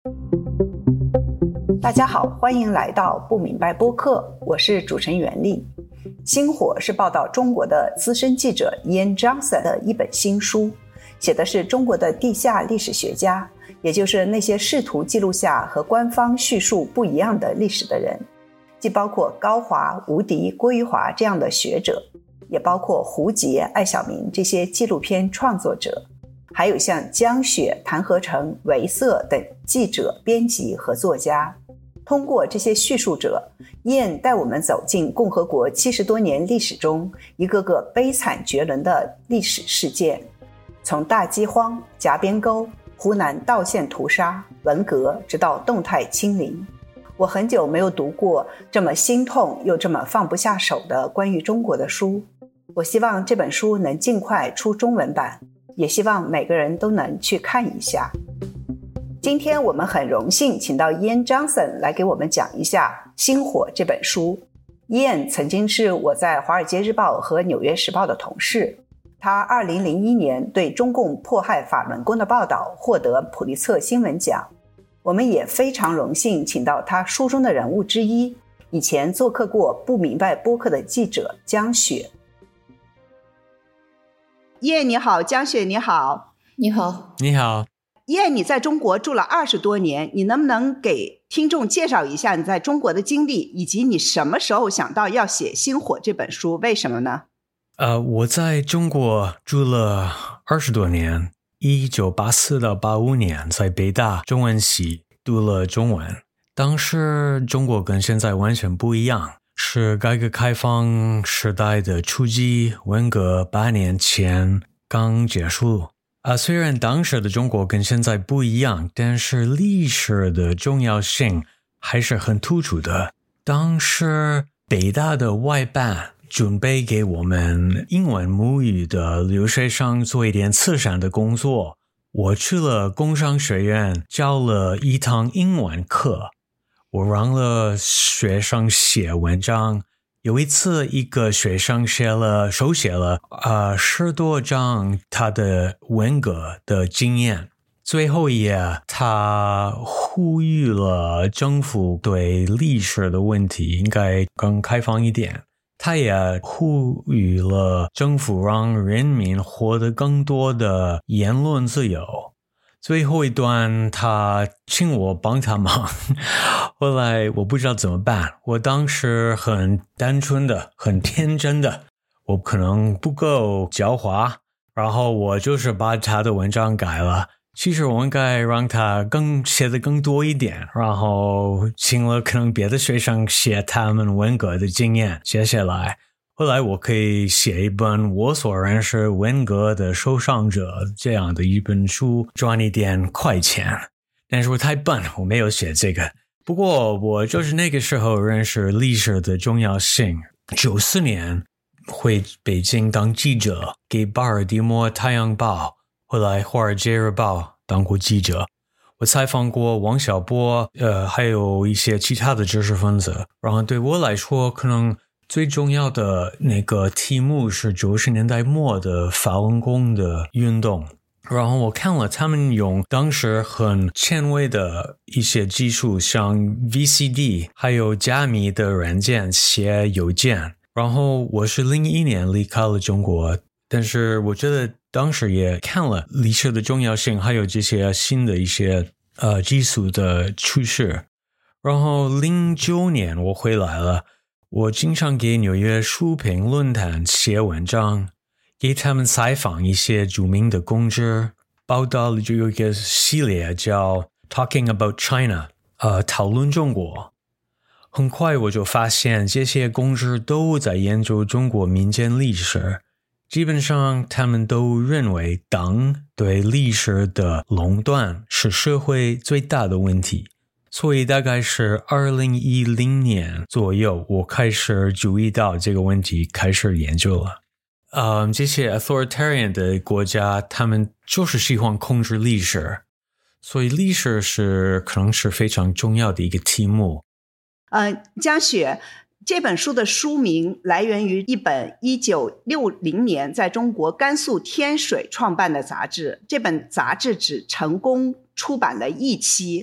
大家好，欢迎来到不明白播客，我是主持人袁丽。星火是报道中国的资深记者 Ian Johnson 的一本新书，写的是中国的地下历史学家，也就是那些试图记录下和官方叙述不一样的历史的人，既包括高华、吴迪、郭玉华这样的学者，也包括胡杰、艾晓明这些纪录片创作者，还有像江雪、谭合成、韦瑟等记者、编辑和作家。通过这些叙述者，燕带我们走进共和国70多年历史中一个个悲惨绝伦的历史事件，从大饥荒、夹边沟、湖南道县屠杀、文革，直到动态清零。我很久没有读过这么心痛又这么放不下手的关于中国的书，我希望这本书能尽快出中文版，也希望每个人都能去看一下。今天我们很荣幸请到 Ian Johnson 来给我们讲一下《星火》这本书。Ian 曾经是我在《华尔街日报》和《纽约时报》的同事，他2001年对中共迫害法轮功的报道获得普利策新闻奖。我们也非常荣幸请到他书中的人物之一，以前做客过不明白播客的记者江雪。Ian 你好，江雪你好。 你好。 你好。 Ian你在中国住了20多年，你能不能给听众介绍一下你在中国的经历，以及你什么时候想到要写《星火》这本书，为什么呢？ 我在中国住了20多年，1984到85年在北大中文系读了中文。当时中国跟现在完全不一样，是改革开放时代的初期，文革8年前刚结束。虽然当时的中国跟现在不一样，但是历史的重要性还是很突出的。当时北大的外办准备给我们英文母语的留学生做一点慈善的工作，我去了工商学院教了一堂英文课，我让了学生写文章。有一次一个学生手写了10多张他的文革的经验，最后一页他呼吁了政府对历史的问题应该更开放一点，他也呼吁了政府让人民获得更多的言论自由。最后一段他请我帮他忙，后来我不知道怎么办，我当时很单纯的很天真的，我可能不够狡猾，然后我就是把他的文章改了，其实我应该让他写得更多一点，然后请了可能别的学生写他们文革的经验写下来，后来我可以写一本我所认识文革的受伤者这样的一本书，赚一点快钱。但是我太笨，我没有写这个。不过我就是那个时候认识历史的重要性。94年回北京当记者，给巴尔的摩太阳报，后来华尔街日报当过记者。我采访过王小波，还有一些其他的知识分子。然后对我来说，可能最重要的那个题目是90年代末的法轮功的运动，然后我看了他们用当时很前卫的一些技术，像 VCD 还有加密的软件写邮件。然后我是01年离开了中国，但是我觉得当时也看了历史的重要性，还有这些新的一些技术的趋势。然后09年我回来了，我经常给纽约书评论坛写文章，给他们采访一些著名的公知，报道里就有一个系列叫 Talking About China， 讨论中国。很快我就发现这些公知都在研究中国民间历史，基本上他们都认为党对历史的垄断是社会最大的问题。所以大概是2010年左右，我开始注意到这个问题，开始研究了。这些 authoritarian 的国家，他们就是喜欢控制历史，所以历史可能是非常重要的一个题目。 江雪，这本书的书名来源于一本1960年在中国甘肃天水创办的杂志，这本杂志只成功出版了1期。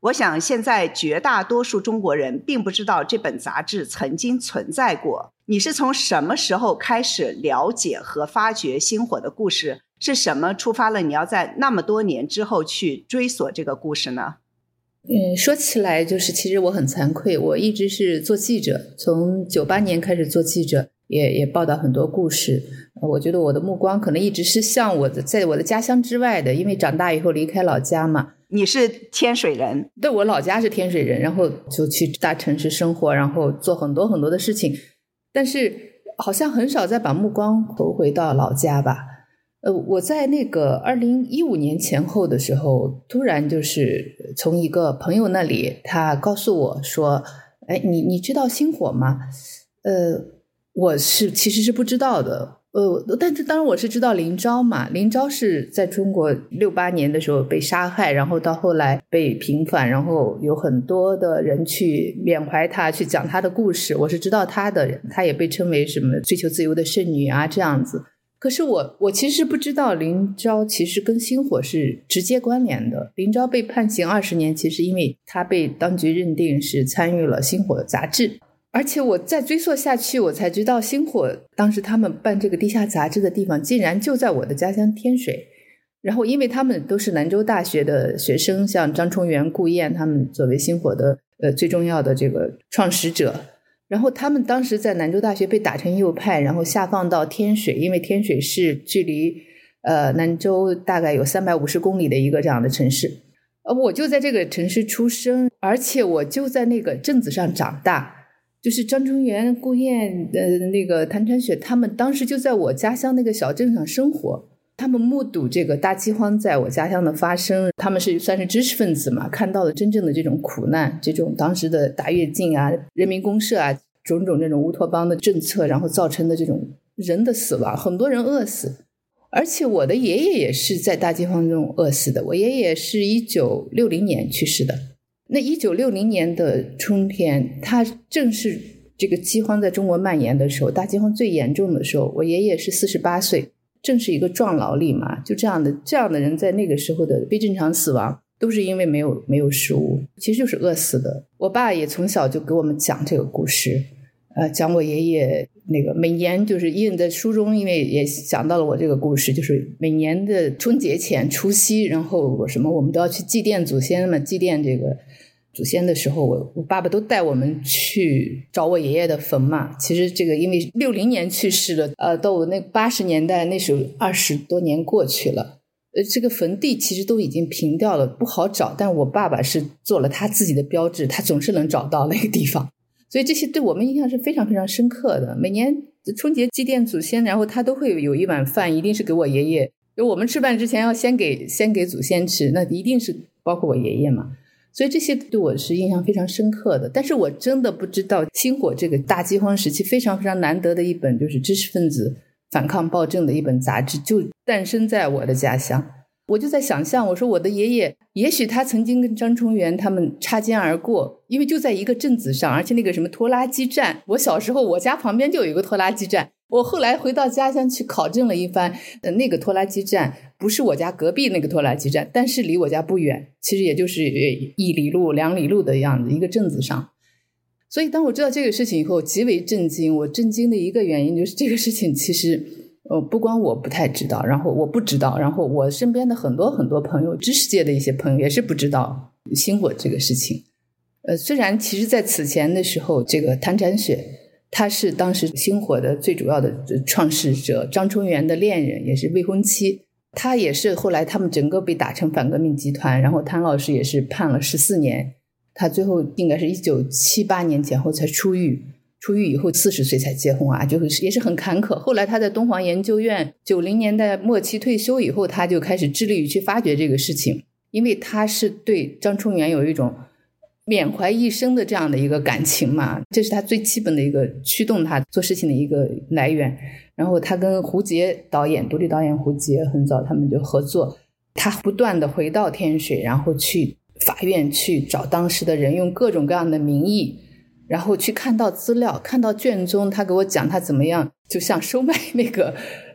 我想现在绝大多数中国人并不知道这本杂志曾经存在过。你是从什么时候开始了解和发掘星火的故事？是什么触发了你要在那么多年之后去追索这个故事呢？ 说起来就是其实我很惭愧，我一直是做记者，从98年开始做记者，也报道很多故事。我觉得我的目光可能一直是向在我的家乡之外的，因为长大以后离开老家嘛。 你是天水人？ 对，我老家是天水人，然后就去大城市生活，然后做很多很多的事情，但是好像很少再把目光投回到老家吧。我在那个2015年前后的时候，突然就是从一个朋友那里，他告诉我说，哎，你知道星火吗？我其实是不知道的。但是当然我是知道林昭嘛，林昭是在中国68年的时候被杀害，然后到后来被平反，然后有很多的人去缅怀他，去讲他的故事，我是知道他的人，他也被称为什么追求自由的圣女啊这样子。可是我其实不知道林昭其实跟星火是直接关联的。林昭被判刑20年，其实因为他被当局认定是参与了星火杂志，而且我再追溯下去，我才知道星火当时他们办这个地下杂志的地方竟然就在我的家乡天水。然后因为他们都是兰州大学的学生，像张崇元、顾燕他们作为星火的最重要的这个创始者，然后他们当时在兰州大学被打成右派，然后下放到天水，因为天水是距离兰州大概有350公里的一个这样的城市。我就在这个城市出生，而且我就在那个镇子上长大，就是张崇元、顾燕那个谭传雪他们当时就在我家乡那个小镇上生活，他们目睹这个大饥荒在我家乡的发生，他们算是知识分子嘛，看到了真正的这种苦难，这种当时的大跃进啊、人民公社啊，种种这种乌托邦的政策，然后造成的这种人的死亡，很多人饿死。而且我的爷爷也是在大饥荒中饿死的，我爷爷是1960年去世的。那1960年的春天，他正是这个饥荒在中国蔓延的时候，大饥荒最严重的时候，我爷爷是48岁，正是一个壮劳力嘛，就这样的人在那个时候的非正常死亡都是因为没有食物，其实就是饿死的。我爸也从小就给我们讲这个故事，讲我爷爷那个每年就是因为在书中，因为也讲到了我这个故事，就是每年的春节前除夕，然后我们都要去祭奠祖先嘛，祭奠这个祖先的时候，我爸爸都带我们去找我爷爷的坟嘛。其实这个因为60年去世了，到那80年代那时候20多年过去了，这个坟地其实都已经平掉了，不好找，但我爸爸是做了他自己的标志，他总是能找到那个地方，所以这些对我们印象是非常非常深刻的。每年春节祭奠祖先，然后他都会有一碗饭，一定是给我爷爷，就我们吃饭之前要先给祖先吃，那一定是包括我爷爷嘛，所以这些对我是印象非常深刻的。但是我真的不知道星火这个大饥荒时期非常非常难得的一本就是知识分子反抗暴政的一本杂志就诞生在我的家乡。我就在想象，我说我的爷爷也许他曾经跟张崇元他们擦肩而过，因为就在一个镇子上，而且那个什么拖拉机站，我小时候我家旁边就有一个拖拉机站，我后来回到家乡去考证了一番，那个拖拉机站不是我家隔壁那个拖拉机站，但是离我家不远，其实也就是1里路2里路的样子，一个镇子上。所以当我知道这个事情以后极为震惊，我震惊的一个原因就是这个事情其实不光我不太知道，然后我不知道，然后我身边的很多很多朋友，知识界的一些朋友也是不知道星火这个事情。虽然其实在此前的时候，这个谭传雪他是当时星火的最主要的创始者张崇元的恋人，也是未婚妻，他也是后来他们整个被打成反革命集团，然后谭老师也是判了14年，他最后应该是1978年前后才出狱以后40岁才结婚啊，就是也是很坎坷。后来他在东华研究院90年代末期退休以后，他就开始致力于去发掘这个事情，因为他是对张崇元有一种缅怀一生的这样的一个感情嘛，这是他最基本的一个驱动他做事情的一个来源。然后他跟胡杰导演，独立导演胡杰很早他们就合作，他不断的回到天水，然后去法院去找当时的人，用各种各样的名义，然后去看到资料，看到卷宗，他给我讲他怎么样就像收买那个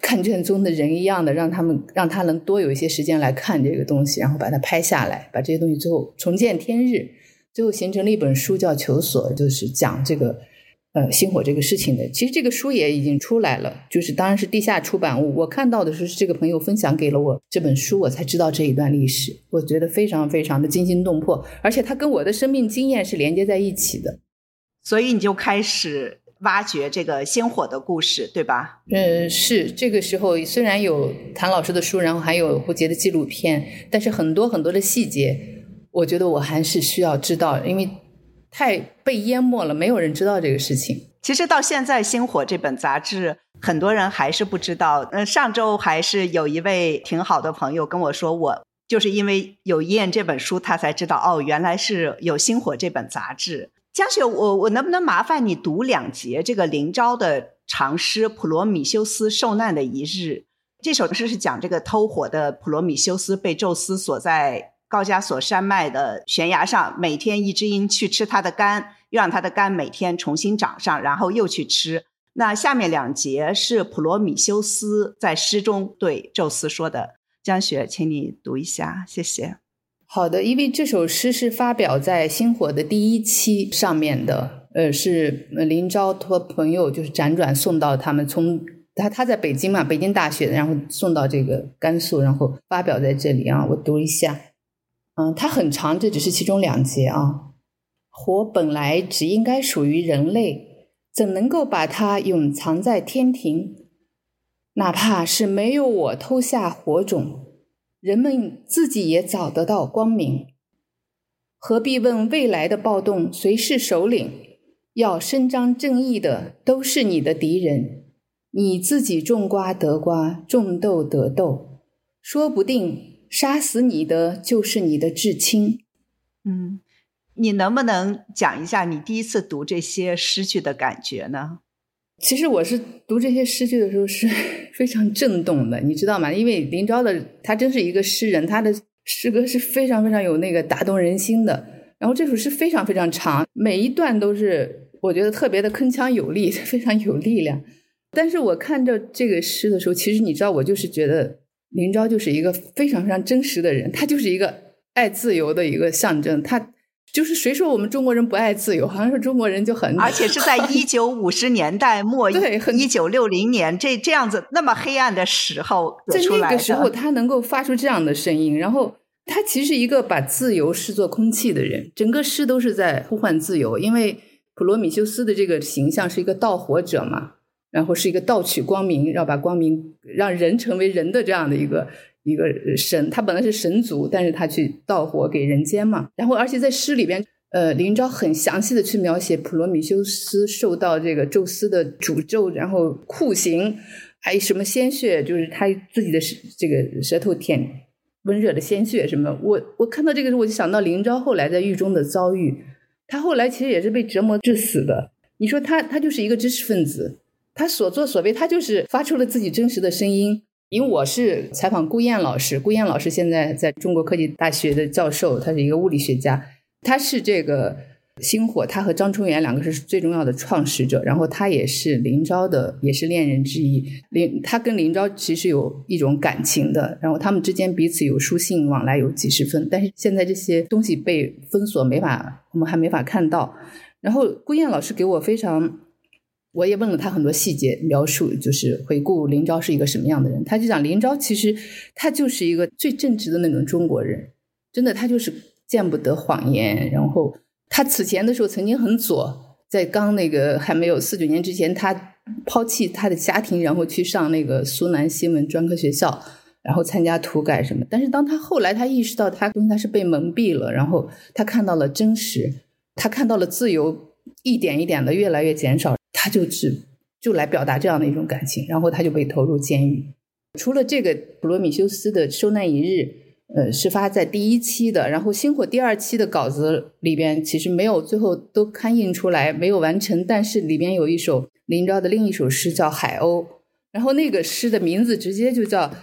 看卷宗的人一样的，让他能多有一些时间来看这个东西，然后把它拍下来，把这些东西最后重见天日，最后形成了一本书叫《求索》，就是讲这个星火这个事情的。其实这个书也已经出来了，就是当然是地下出版物，我看到的是这个朋友分享给了我这本书，我才知道这一段历史，我觉得非常非常的惊心动魄，而且它跟我的生命经验是连接在一起的。 所以你就开始挖掘这个星火的故事，对吧？ 是这个时候虽然有谭老师的书，然后还有胡杰的纪录片，但是很多很多的细节我觉得我还是需要知道，因为太被淹没了，没有人知道这个事情。 其实到现在星火这本杂志很多人还是不知道。上周还是有一位挺好的朋友跟我说，我就是因为有燕这本书他才知道原来是有星火这本杂志。江雪，我能不能麻烦你读2节这个林昭的长诗《普罗米修斯受难的一日》。这首诗是讲这个偷火的普罗米修斯被宙斯锁在高加索山脉的悬崖上，每天一只鹰去吃他的肝，又让他的肝每天重新长上，然后又去吃。那下面2节是普罗米修斯在诗中对宙斯说的。江雪，请你读一下，谢谢。 好的，因为这首诗是发表在星火的第1期上面的，是林昭托朋友就是辗转送到他们，从他在北京嘛，北京大学，然后送到这个甘肃，然后发表在这里啊。我读一下，它很长，这只是其中2节啊。火本来只应该属于人类，怎能够把它永藏在天庭？哪怕是没有我偷下火种，人们自己也早得到光明，何必问未来的暴动谁是首领？要伸张正义的都是你的敌人，你自己种瓜得瓜，种豆得豆，说不定杀死你的就是你的至亲。 你能不能讲一下你第一次读这些诗句的感觉呢？ 其实我是读这些诗句的时候是非常震动的，你知道吗？因为林昭的他真是一个诗人，他的诗歌是非常非常有那个打动人心的。然后这首诗非常非常长，每一段都是我觉得特别的铿锵有力，非常有力量。但是我看着这个诗的时候，其实你知道，我就是觉得林昭就是一个非常非常真实的人，他就是一个爱自由的一个象征。他就是谁说我们中国人不爱自由，好像是中国人就很， 而且是在1950年代末对 1960年这样子那么黑暗的时候在那个时候他能够发出这样的声音，然后他其实是一个把自由视作空气的人，整个诗都是在呼唤自由。因为普罗米修斯的这个形象是一个盗火者嘛，然后是一个盗取光明，要把光明让人成为人的这样的一个神，他本来是神族，但是他去盗火给人间嘛。然后而且在诗里边林昭很详细的去描写普罗米修斯受到这个宙斯的诅咒，然后酷刑，还有什么鲜血，就是他自己的这个舌头舔温热的鲜血什么。我看到这个时候我就想到林昭后来在狱中的遭遇，他后来其实也是被折磨致死的。你说他就是一个知识分子，他所作所为他就是发出了自己真实的声音。因为我是采访顾燕老师，顾燕老师现在在中国科技大学的教授，他是一个物理学家，他是这个星火，他和张春元2个是最重要的创始者，然后他也是林昭的也是恋人之一，他跟林昭其实有一种感情的，然后他们之间彼此有书信往来有几十份，但是现在这些东西被封锁，我们还没法看到。然后顾燕老师给我我也问了他很多细节描述，就是回顾林昭是一个什么样的人。他就讲林昭其实他就是一个最正直的那种中国人，真的他就是见不得谎言。然后他此前的时候曾经很左，在刚那个还没有49年之前，他抛弃他的家庭，然后去上那个苏南新闻专科学校，然后参加土改什么。但是当他后来他意识到他是被蒙蔽了，然后他看到了真实，他看到了自由一点一点的越来越减少，他就来表达这样的一种感情，然后他就被投入监狱。除了这个普罗米修斯的受难一日是发在第1期的，然后星火第2期的稿子里边其实没有，最后都刊印出来没有完成，但是里边有一首林昭的另一首诗叫海鸥，然后那个诗的名字直接就叫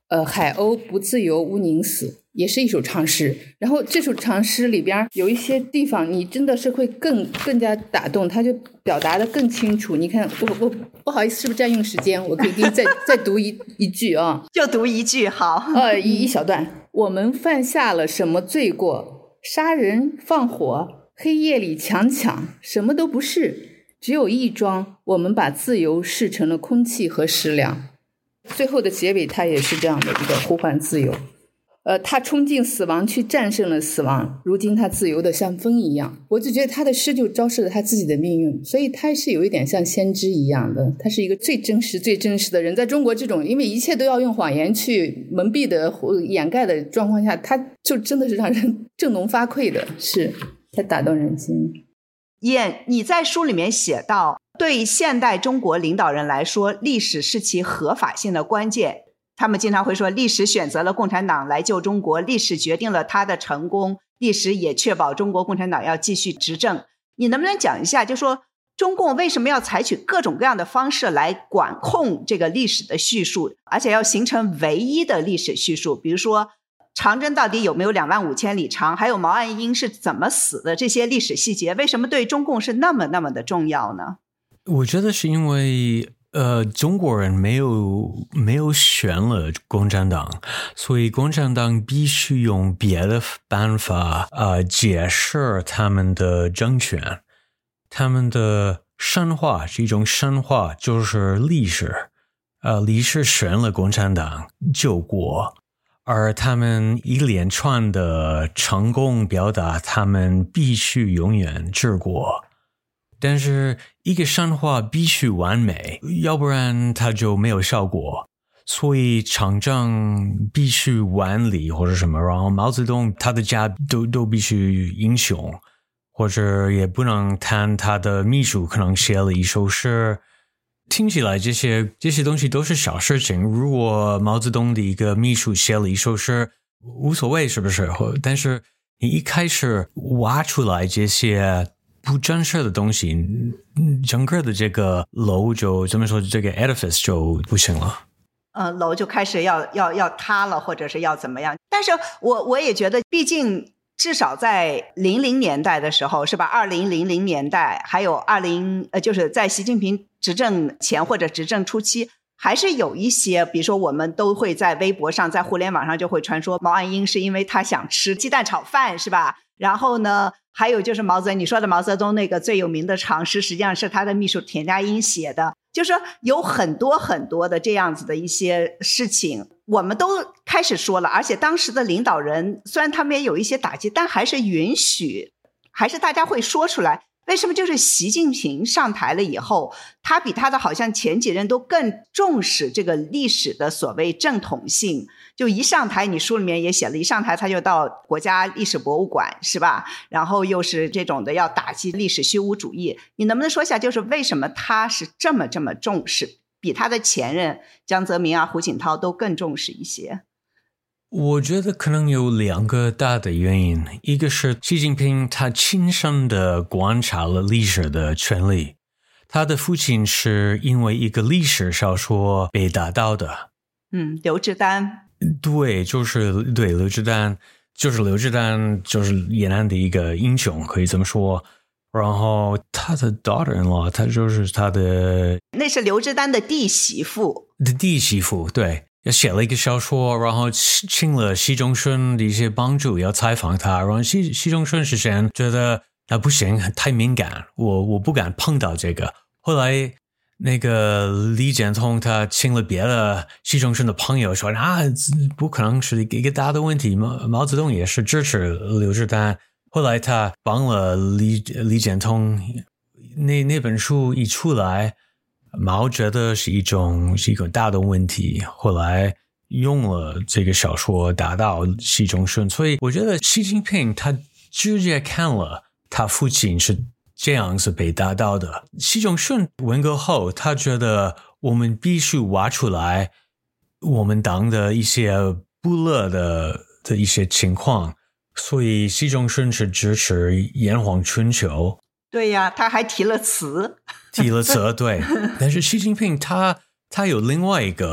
海鸥不自由无宁死，也是一首长诗。然后这首长诗里边有一些地方你真的是会更加打动，它就表达的更清楚。你看我不好意思是不是占用时间，我可以给你再读一句啊， 就读一句好。 一小段，我们犯下了什么罪过？杀人放火，黑夜里强什么都不是，只有一桩，我们把自由视成了空气和食粮。最后的结尾它也是这样的一个呼唤自由。他冲进死亡去战胜了死亡，如今他自由的像风一样。我就觉得他的诗就昭示了他自己的命运，所以他是有一点像先知一样的，他是一个最真实的人。在中国这种因为一切都要用谎言去蒙蔽的掩盖的状况下，他就真的是让人振聋发聩的，是他打动人心。 你在书里面写到，对现代中国领导人来说，历史是其合法性的关键。他们经常会说，历史选择了共产党来救中国，历史决定了他的成功，历史也确保中国共产党要继续执政。你能不能讲一下，就说中共为什么要采取各种各样的方式来管控这个历史的叙述，而且要形成唯一的历史叙述？比如说长征到底有没有25000里长，还有毛岸英是怎么死的，这些历史细节为什么对中共是那么的重要呢？ 我觉得是因为中国人没有选了共产党，所以共产党必须用别的办法解释他们的政权。他们的神话是一种神话，就是历史选了共产党救国，而他们一连串的成功表达他们必须永远治国。但是一个神话必须完美，要不然它就没有效果。所以长征必须完理或者什么，然后毛泽东他的家都必须英雄，或者也不能谈他的秘书可能写了一首诗。听起来这些东西都是小事情，如果毛泽东的一个秘书写了一首诗无所谓，是不是？但是你一开始挖出来这些不真实的东西，整个的这个楼就怎么说，这个 edifice 就不行了。 楼就开始要塌了，或者是要怎么样。但是我也觉得，毕竟至少在00年代的时候，是吧？2000年代，还有就是在习近平执政前或者执政初期，还是有一些，比如说我们都会在微博上，在互联网上就会传说毛岸英是因为他想吃鸡蛋炒饭，是吧？然后呢，还有就是你说的毛泽东那个最有名的长诗，实际上是他的秘书田家英写的。就是有很多的这样子的一些事情，我们都开始说了，而且当时的领导人虽然他们也有一些打击，但还是允许，还是大家会说出来。为什么就是习近平上台了以后，他比他的好像前几任都更重视这个历史的所谓正统性？就一上台，你书里面也写了，一上台他就到国家历史博物馆，是吧？然后又是这种的要打击历史虚无主义。你能不能说一下，就是为什么他是这么重视，比他的前任江泽民胡锦涛都更重视一些？ 我觉得可能有2个大的原因，一个是习近平他亲身的观察了历史的权利，他的父亲是因为一个历史小说被打倒的。 刘志丹。 对，刘志丹就是延安的一个英雄，可以这么说。然后他的 daughter-in-law， 他就是他的， 那是刘志丹的弟媳妇， 对，写了一个小说，然后请了习仲勋的一些帮助要采访他，然后习仲勋之前觉得不行，太敏感，我不敢碰到这个。后来那个李简通他请了别的习仲勋的朋友说不可能是一个大的问题，毛泽东也是支持刘志丹。后来他帮了李简通，那本书一出来，毛觉得是一个大的问题，后来用了这个小说打倒习仲勋。所以我觉得习近平他直接看了他父亲是这样子被打倒的。习仲勋文革后，他觉得我们必须挖出来我们党的一些不乐的一些情况，所以习仲勋是支持炎黄春秋。 对呀，他还提了词， 对。但是习近平他有另外一个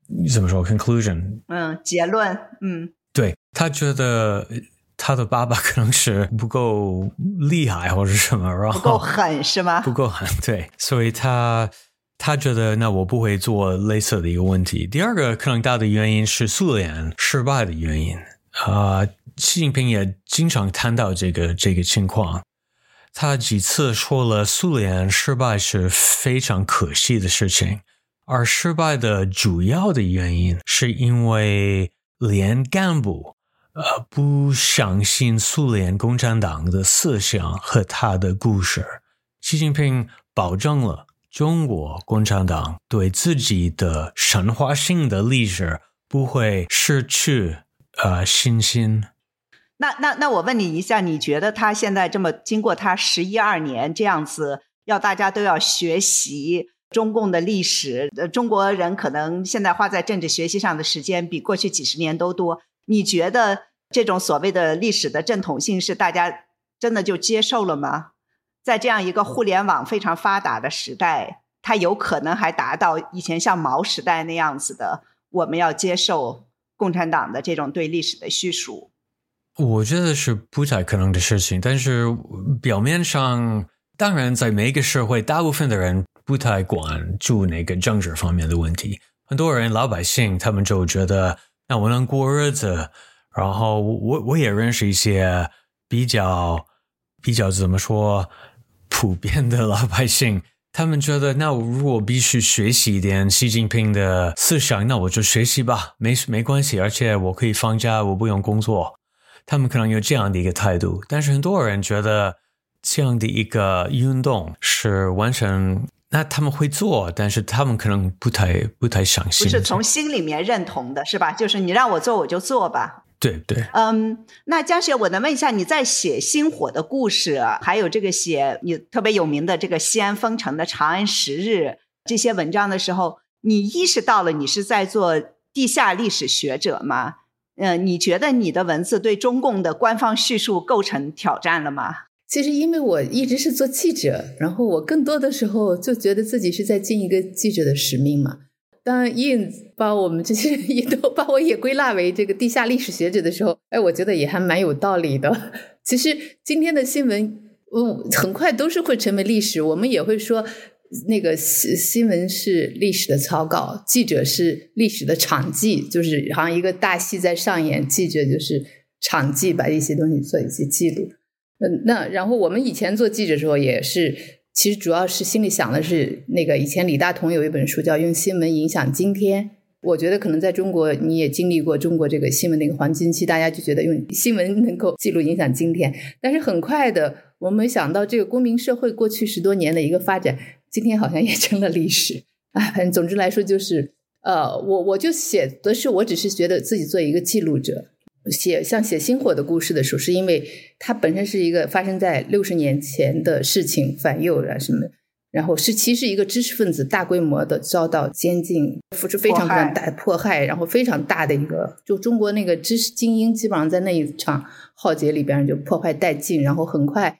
怎么说 conclusion， 结论， 对，他觉得他的爸爸可能是不够厉害或者什么，然后不够狠是吗？ 不够狠，对，所以他觉得那我不会做类似的一个问题。第二个可能大的原因是苏联失败的原因习近平也经常谈到这个情况，他几次说了苏联失败是非常可惜的事情，而失败的主要的原因是因为连干部不相信苏联共产党的思想和他的故事。习近平保证了中国共产党对自己的神话性的历史不会失去信心。 那我问你一下，你觉得他现在这么经过他11、12年这样子，要大家都要学习中共的历史，中国人可能现在花在政治学习上的时间比过去几十年都多，你觉得这种所谓的历史的正统性是大家真的就接受了吗？在这样一个互联网非常发达的时代，它有可能还达到以前像毛时代那样子的，我们要接受共产党的这种对历史的叙述？ 我觉得是不太可能的事情，但是表面上，当然在每一个社会，大部分的人不太关注那个政治方面的问题。很多人老百姓他们就觉得那我能过日子，然后我也认识一些比较怎么说普遍的老百姓，他们觉得那我如果必须学习一点习近平的思想，那我就学习吧，没关系，而且我可以放假，我不用工作。他们可能有这样的一个态度，但是很多人觉得这样的一个运动是完全，那他们会做，但是他们可能不太相信， 不是从心里面认同的，是吧？就是你让我做我就做吧。 对对。 那江雪，我能问一下，你在写星火的故事，还有这个写你特别有名的这个西安封城的长安十日这些文章的时候，你意识到了你是在做地下历史学者吗？你觉得你的文字对中共的官方叙述构成挑战了吗？ 其实因为我一直是做记者，然后我更多的时候就觉得自己是在尽一个记者的使命嘛。当Ian把我们这些人也都把我也归纳为这个地下历史学者的时候，我觉得也还蛮有道理的。其实今天的新闻很快都是会成为历史，我们也会说那个新闻是历史的草稿，记者是历史的场记，就是好像一个大戏在上演，记者就是场记，把一些东西做一些记录。那然后我们以前做记者的时候也是，其实主要是心里想的是那个以前李大同有一本书叫《用新闻影响今天》，我觉得可能在中国你也经历过中国这个新闻的一个黄金期，大家就觉得用新闻能够记录影响今天，但是很快的我们想到这个公民社会过去10多年的一个发展，今天好像也成了历史。反正总之来说就是我就写的是，我只是觉得自己做一个记录者，像写星火的故事的时候，是因为它本身是一个发生在60年前的事情，反右啊什么，然后其实一个知识分子大规模的遭到监禁，付出非常非常大的迫害，然后非常大的一个，就中国那个知识精英基本上在那一场浩劫里边就破坏殆尽，然后很快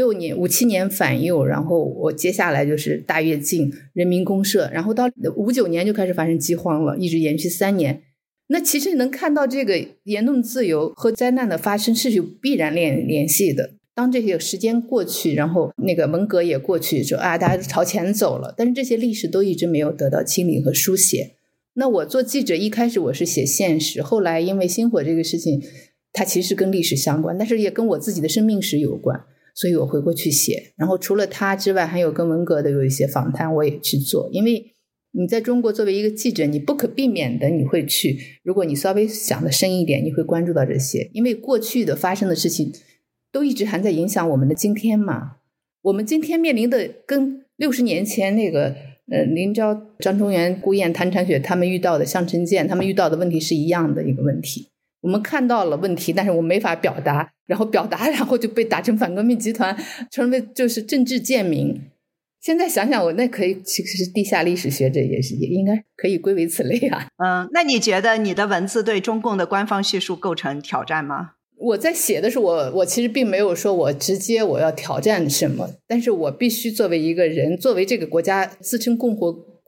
5、7年反右，然后我接下来就是大跃进、人民公社，然后到59年就开始发生饥荒了，一直延续3年。那其实能看到这个言论自由和灾难的发生是有必然联系的。当这些时间过去，然后那个文革也过去，说大家朝前走了，但是这些历史都一直没有得到清理和书写。那我做记者一开始我是写现实，后来因为星火这个事情它其实跟历史相关，但是也跟我自己的生命史有关，所以我回过去写。然后除了它之外，还有跟文革的有一些访谈我也去做，因为你在中国作为一个记者，你不可避免的你会去，如果你稍微想的深一点，你会关注到这些，因为过去的发生的事情都一直还在影响我们的今天嘛。我们今天面临的跟60年前那个林昭、张忠元、顾燕、谭长雪他们遇到的，向晨建他们遇到的问题是一样的一个问题。我们看到了问题，但是我没法表达，然后就被打成反革命集团，成为就是政治贱民。现在想想，我那可以其实是地下历史学者，也应该可以归为此类啊。 那你觉得你的文字对中共的官方叙述构成挑战吗？ 我在写的时候，我其实并没有说我直接我要挑战什么，但是我必须作为一个人，作为这个国家自称共和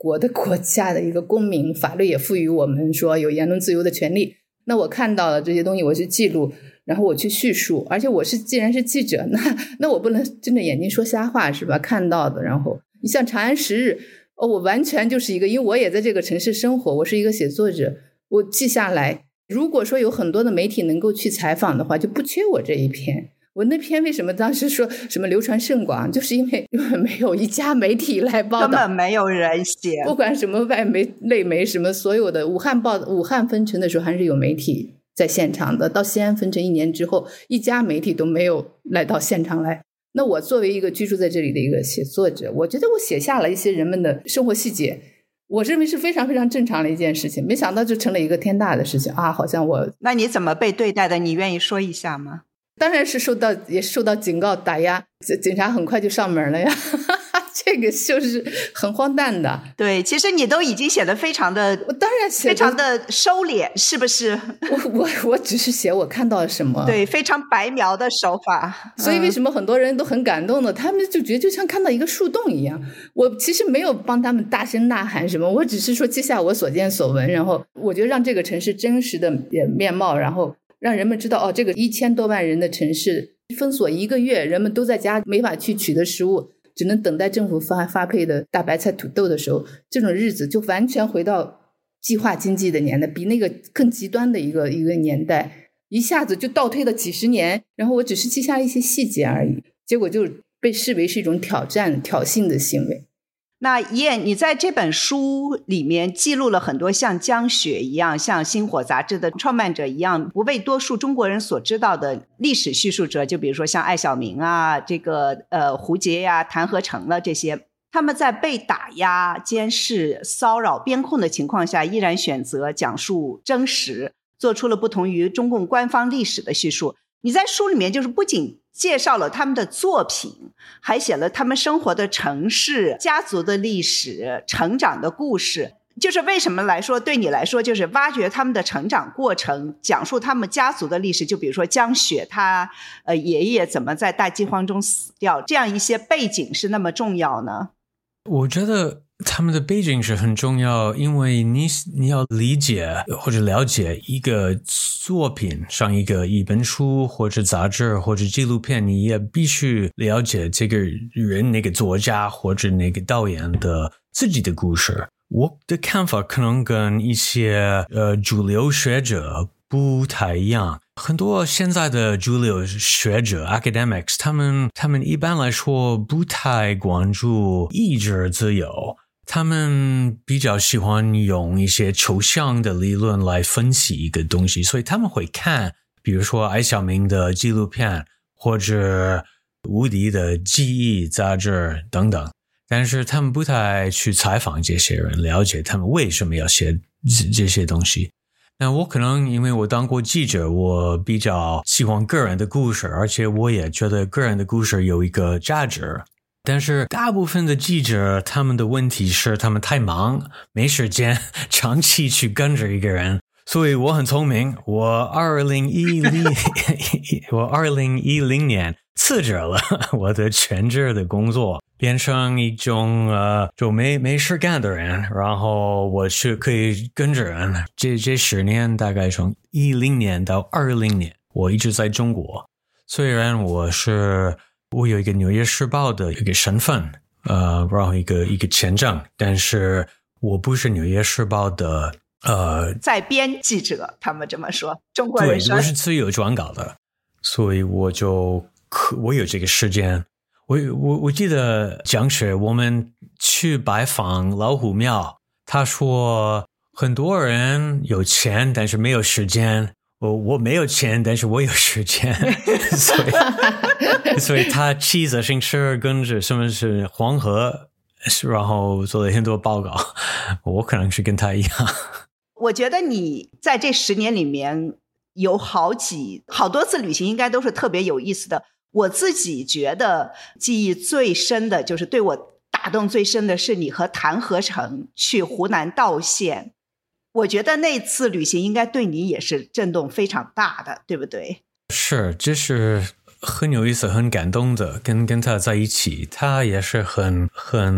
国的国家的一个公民，法律也赋予我们说有言论自由的权利。那我看到了这些东西，我去记录，然后我去叙述，而且既然是记者，那我不能睁着眼睛说瞎话是吧？看到的，然后你像长安十日，我完全就是因为我也在这个城市生活，我是一个写作者，我记下来。如果说有很多的媒体能够去采访的话，就不缺我这一篇。我那篇为什么当时说什么流传甚广，就是因为没有一家媒体来报道， 根本没有人写， 不管什么外媒内媒什么，所有的武汉封城的时候还是有媒体在现场的，到西安封城1年之后，一家媒体都没有来到现场来。那我作为一个居住在这里的一个写作者，我觉得我写下了一些人们的生活细节，我认为是非常非常正常的一件事情，没想到就成了一个天大的事情啊！好像那你怎么被对待的？你愿意说一下吗？ 当然是也受到警告打压，警察很快就上门了呀。这个就是很荒诞的。 对，其实你都已经写得非常的， 我当然写得非常的收敛，是不是？ 我只是写我看到了什么， 对，非常白描的手法。 所以为什么很多人都很感动的，他们就觉得就像看到一个树洞一样。我其实没有帮他们大声呐喊什么，我只是说记下我所见所闻，然后我觉得让这个城市真实的面貌，然后让人们知道这个1000多万人的城市封锁1个月，人们都在家没法去取得食物，只能等待政府发配的大白菜土豆的时候，这种日子就完全回到计划经济的年代，比那个更极端的一个年代，一下子就倒退了几十年。然后我只是记下了一些细节而已，结果就被视为是一种挑衅的行为。 那燕，你在这本书里面记录了很多像江雪一样，像星火杂志的创办者一样，不被多数中国人所知道的历史叙述者，就比如说像艾晓明啊，这个胡杰呀、谭合成了这些，他们在被打压、监视、骚扰、边控的情况下，依然选择讲述真实，做出了不同于中共官方历史的叙述。你在书里面就是不仅介绍了他们的作品，还写了他们生活的城市、家族的历史、成长的故事。就是为什么来说，对你来说，就是挖掘他们的成长过程，讲述他们家族的历史。就比如说江雪，他爷爷怎么在大饥荒中死掉，这样一些背景是那么重要呢？ 我觉得他们的背景是很重要，因为你要理解或者了解一个作品，上一本书或者杂志或者纪录片，你也必须了解这个人，那个作家或者那个导演的自己的故事。我的看法可能跟一些主流学者不太一样。很多现在的主流学者 academics 他们一般来说不太关注意志自由，他们比较喜欢用一些抽象的理论来分析一个东西，所以他们会看比如说艾晓明的纪录片或者吴迪的记忆杂志等等，但是他们不太去采访这些人，了解他们为什么要写这些东西。那我可能因为我当过记者，我比较喜欢个人的故事，而且我也觉得个人的故事有一个价值。但是大部分的记者，他们的问题是他们太忙，没时间长期去跟着一个人。所以我很聪明，我2010年辞职了我的全职的工作，变成一种就没事干的人，然后我是可以跟着人。这10年大概从10年到20年，我一直在中国。虽然我有一个纽约时报的一个身份，然后一个签证，但是我不是纽约时报的在编记者，他们这么说，中国人说对，我是自由撰稿的，所以我有这个时间。我记得江雪，我们去拜访老虎庙，他说很多人有钱但是没有时间，我没有钱但是我有时间所以他骑自行车跟着什么是黄河，然后做了很多报告，我可能是跟他一样。 我觉得你在这10年里面有好多次旅行，应该都是特别有意思的。我自己觉得记忆最深的，就是对我打动最深的是你和谭合成去湖南道县。我觉得那次旅行应该对你也是震动非常大的，对不对？ 是，这是很有意思很感动的，跟他在一起，他也是很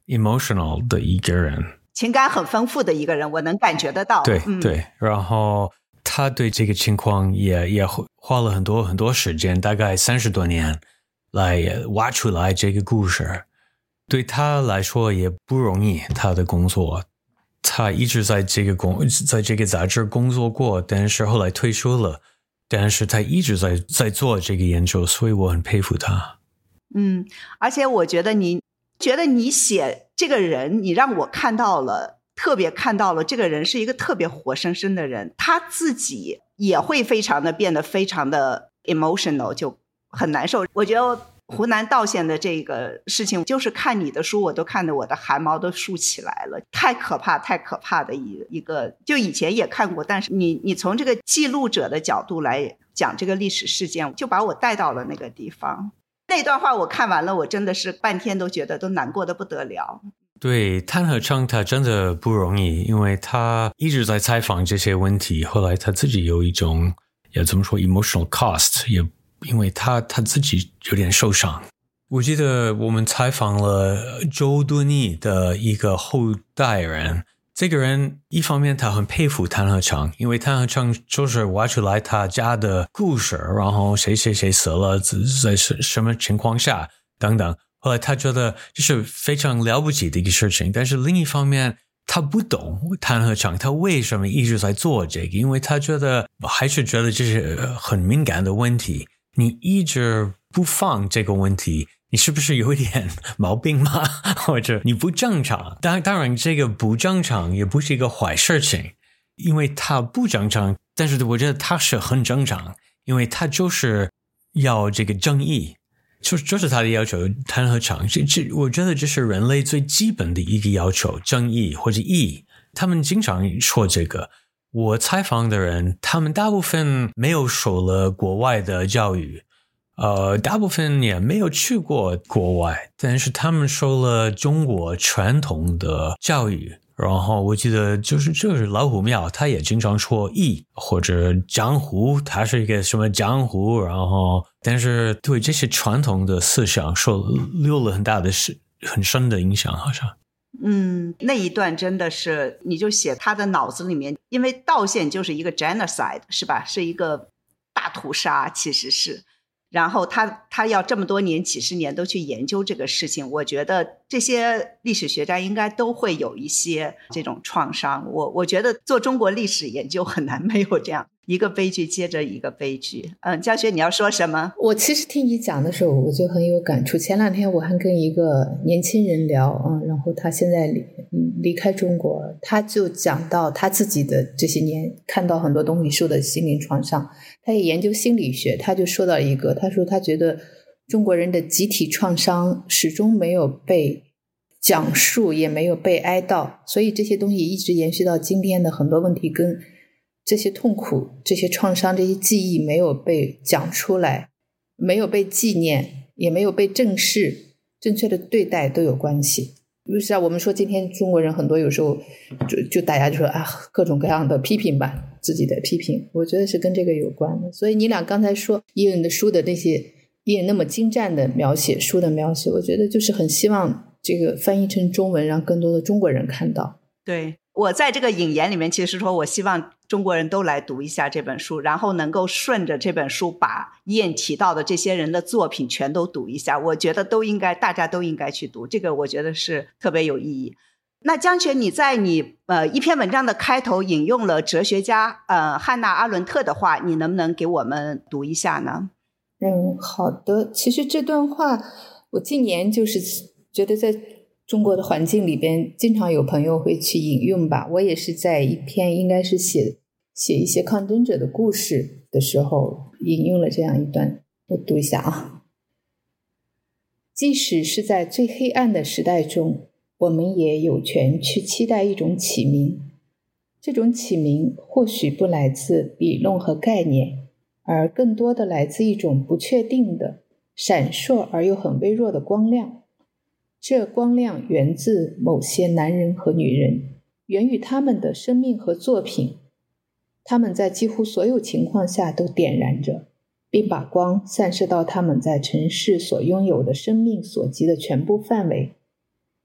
emotional 的一个人， 情感很丰富的一个人，我能感觉得到。 对，对，然后他对这个情况也花了很多时间，大概30多年来挖出来这个故事。对他来说也不容易，他的工作，他一直在这个杂志工作过，但是后来退休了，但是他一直在做这个研究，所以我很佩服他。 而且我觉得你写这个人，你让我特别看到了这个人是一个特别活生生的人，他自己也会变得非常的 emotional， 就很难受。我觉得湖南道县的这个事情，就是看你的书我都看得我的汗毛都竖起来了，太可怕的一个，就以前也看过，但是你从这个记录者的角度来讲这个历史事件，就把我带到了那个地方。那段话我看完了，我真的是半天都觉得都难过的不得了。 对，谭鹤昌他真的不容易，因为他一直在采访这些问题，后来他自己有一种也怎么说 emotional cost， 也因为他自己有点受伤。我记得我们采访了周敦颐的一个后代人，这个人一方面他很佩服谭鹤昌，因为谭鹤昌就是挖出来他家的故事，然后谁死了，在什么情况下等等，后来他觉得这是非常了不起的一个事情，但是另一方面他不懂谭鹤昌他为什么一直在做这个，因为他还是觉得这是很敏感的问题，你一直不放这个问题，你是不是有一点毛病吗？或者你不正常？当然这个不正常也不是一个坏事情，因为他不正常，但是我觉得他是很正常，因为他就是要这个正义，就是他的要求。谭鹤昌我觉得这是人类最基本的一个要求，正义或者义。他们经常说这个，我采访的人他们大部分没有受了国外的教育，大部分也没有去过国外，但是他们受了中国传统的教育。然后我记得就是老虎庙他也经常说义或者江湖，他是一个什么江湖，然后但是对这些传统的思想留了很深的影响好像。 那一段真的是你就写他的脑子里面，因为道县就是一个 genocide 是吧，是一个大屠杀其实是，然后他要这么多年几十年都去研究这个事情，我觉得这些历史学家应该都会有一些这种创伤。我觉得做中国历史研究很难没有这样一个悲剧接着一个悲剧。江雪你要说什么？ 我其实听你讲的时候我就很有感触，前两天我还跟一个年轻人聊，然后他现在离开中国，他就讲到他自己的这些年看到很多东西受的心灵创伤，他也研究心理学，他就说到一个，他说他觉得中国人的集体创伤始终没有被讲述，也没有被哀悼，所以这些东西一直延续到今天的很多问题跟这些痛苦这些创伤这些记忆没有被讲出来，没有被纪念，也没有被正视正确的对待都有关系。就是我们说今天中国人很多有时候就大家就说各种各样的批评吧，自己的批评，我觉得是跟这个有关的。所以你俩刚才说伊人的书的那些伊人那么精湛的描写，书的描写，我觉得就是很希望这个翻译成中文让更多的中国人看到。 对，我在这个引言里面其实说我希望中国人都来读一下这本书，然后能够顺着这本书把伊人提到的这些人的作品全都读一下，我觉得大家都应该去读，这个我觉得是特别有意义。那江泉你在你一篇文章的开头引用了哲学家汉娜阿伦特的话，你能不能给我们读一下呢？ 好的。其实这段话我近年就是觉得在中国的环境里边经常有朋友会去引用吧，我也是在一篇应该是写一些抗争者的故事的时候引用了这样一段，我读一下啊。即使是在最黑暗的时代中，我们也有权去期待一种启明，这种启明或许不来自理论和概念，而更多的来自一种不确定的闪烁而又很微弱的光亮。这光亮源自某些男人和女人，源于他们的生命和作品，他们在几乎所有情况下都点燃着，并把光散射到他们在尘世所拥有的生命所及的全部范围。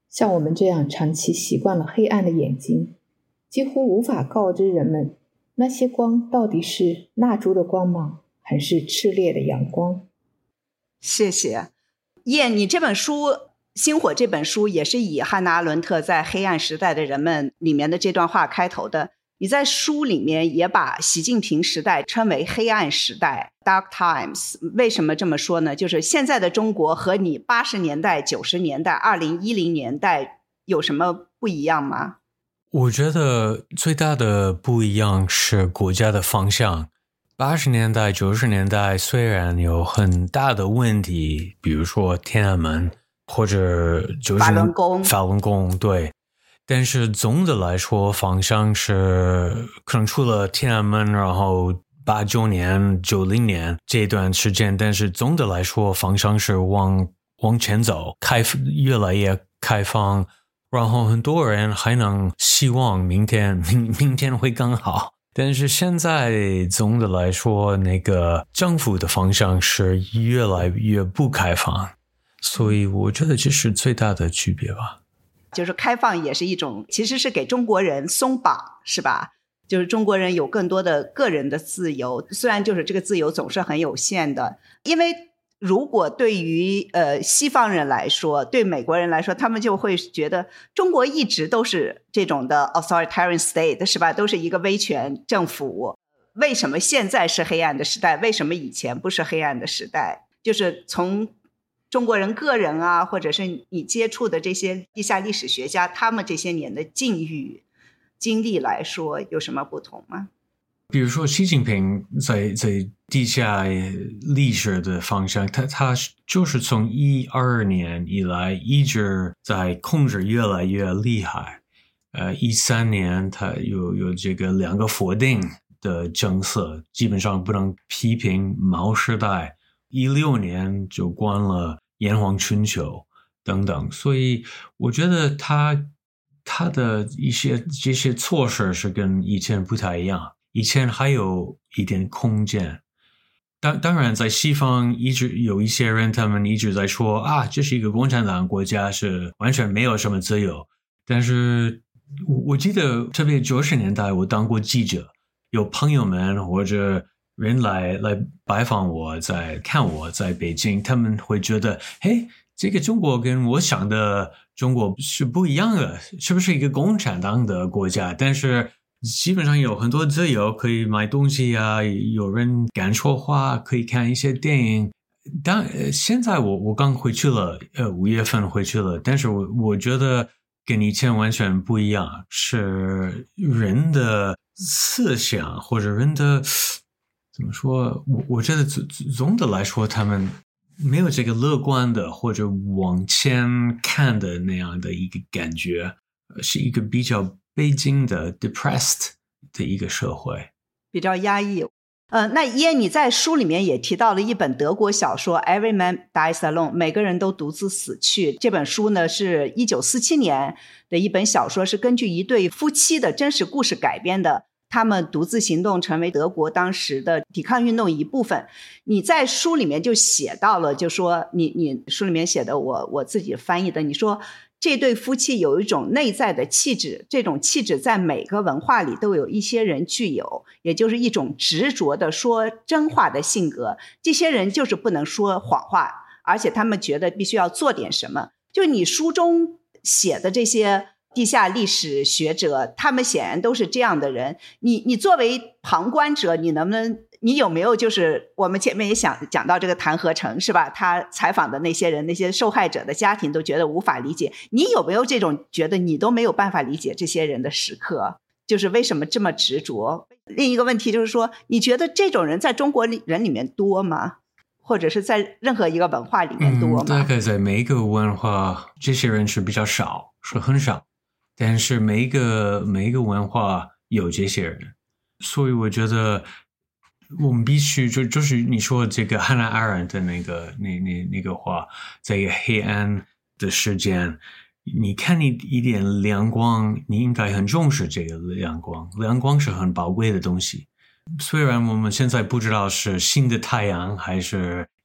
像我们这样长期习惯了黑暗的眼睛，几乎无法告知人们那些光到底是蜡烛的光芒，还是炽烈的阳光。 谢谢燕，你这本书《星火》这本书也是以汉娜·阿伦特在《黑暗时代的人们》里面的这段话开头的。你在书里面也把习近平时代称为黑暗时代 Dark Times， 为什么这么说呢？就是现在的中国和你80年代、90年代、2010年代有什么不一样吗？ 我觉得最大的不一样是国家的方向。80年代、90年代虽然有很大的问题，比如说天安门或者法轮功， 对。但是总的来说方向是可能除了天安门然后89年90年这段时间，但是总的来说方向是往前走，越来越开放，然后很多人还能希望明天会更好。但是现在总的来说那个政府的方向是越来越不开放，所以我觉得这是最大的区别吧。 就是开放也是一种，其实是给中国人松绑，是吧？就是中国人有更多的个人的自由，虽然就是这个自由总是很有限的。因为如果对于西方人来说，对美国人来说，他们就会觉得中国一直都是这种的 authoritarian state， 是吧？都是一个威权政府。为什么现在是黑暗的时代？为什么以前不是黑暗的时代？就是从中国人个人啊，或者是你接触的这些地下历史学家，他们这些年的境遇经历来说有什么不同吗？ 比如说习近平在地下历史的方向，他就是从12年以来一直在控制越来越厉害。13年他有这个2个否定的政策，基本上不能批评毛时代。16年就关了炎黄春秋等等，所以我觉得他的这些措施是跟以前不太一样，以前还有一点空间。当然在西方一直有一些人，他们一直在说这是一个共产党国家，是完全没有什么自由。但是我记得特别90年代我当过记者，有朋友们或者人来拜访我，看我在北京，他们会觉得这个中国跟我想的中国是不一样的，是不是一个共产党的国家？但是基本上有很多自由，可以买东西啊，有人敢说话，可以看一些电影。现在我刚回去了，5月份回去了，但是我觉得跟以前完全不一样，是人的思想或者人的怎么说，我觉得总的来说他们没有这个乐观的或者往前看的那样的一个感觉，是一个比较北京的 depressed 的一个社会， 比较压抑。那耶，你在书里面也提到了一本德国小说 Every Man Dies Alone， 每个人都独自死去。这本书呢是1947年的一本小说，是根据一对夫妻的真实故事改编的，他们独自行动成为德国当时的抵抗运动一部分。你在书里面就写到了，就说你书里面写的，我自己翻译的，你说这对夫妻有一种内在的气质，这种气质在每个文化里都有一些人具有，也就是一种执着的说真话的性格。这些人就是不能说谎话，而且他们觉得必须要做点什么。就你书中写的这些地下历史学者，他们显然都是这样的人。你作为旁观者，你有没有就是我们前面也讲到这个谭和成是吧？他采访的那些人，那些受害者的家庭都觉得无法理解。你有没有这种觉得你都没有办法理解这些人的时刻？就是为什么这么执着？另一个问题就是说，你觉得这种人在中国人里面多吗？或者是在任何一个文化里面多吗？ 大概在每一个文化，这些人是比较少，是很少。但是每一个文化有这些人，所以我觉得我们必须就是你说这个汉娜·阿伦特的那个话，在一个黑暗的时间，你看你一点亮光，你应该很重视这个亮光。亮光是很宝贵的东西，虽然我们现在不知道是新的太阳还是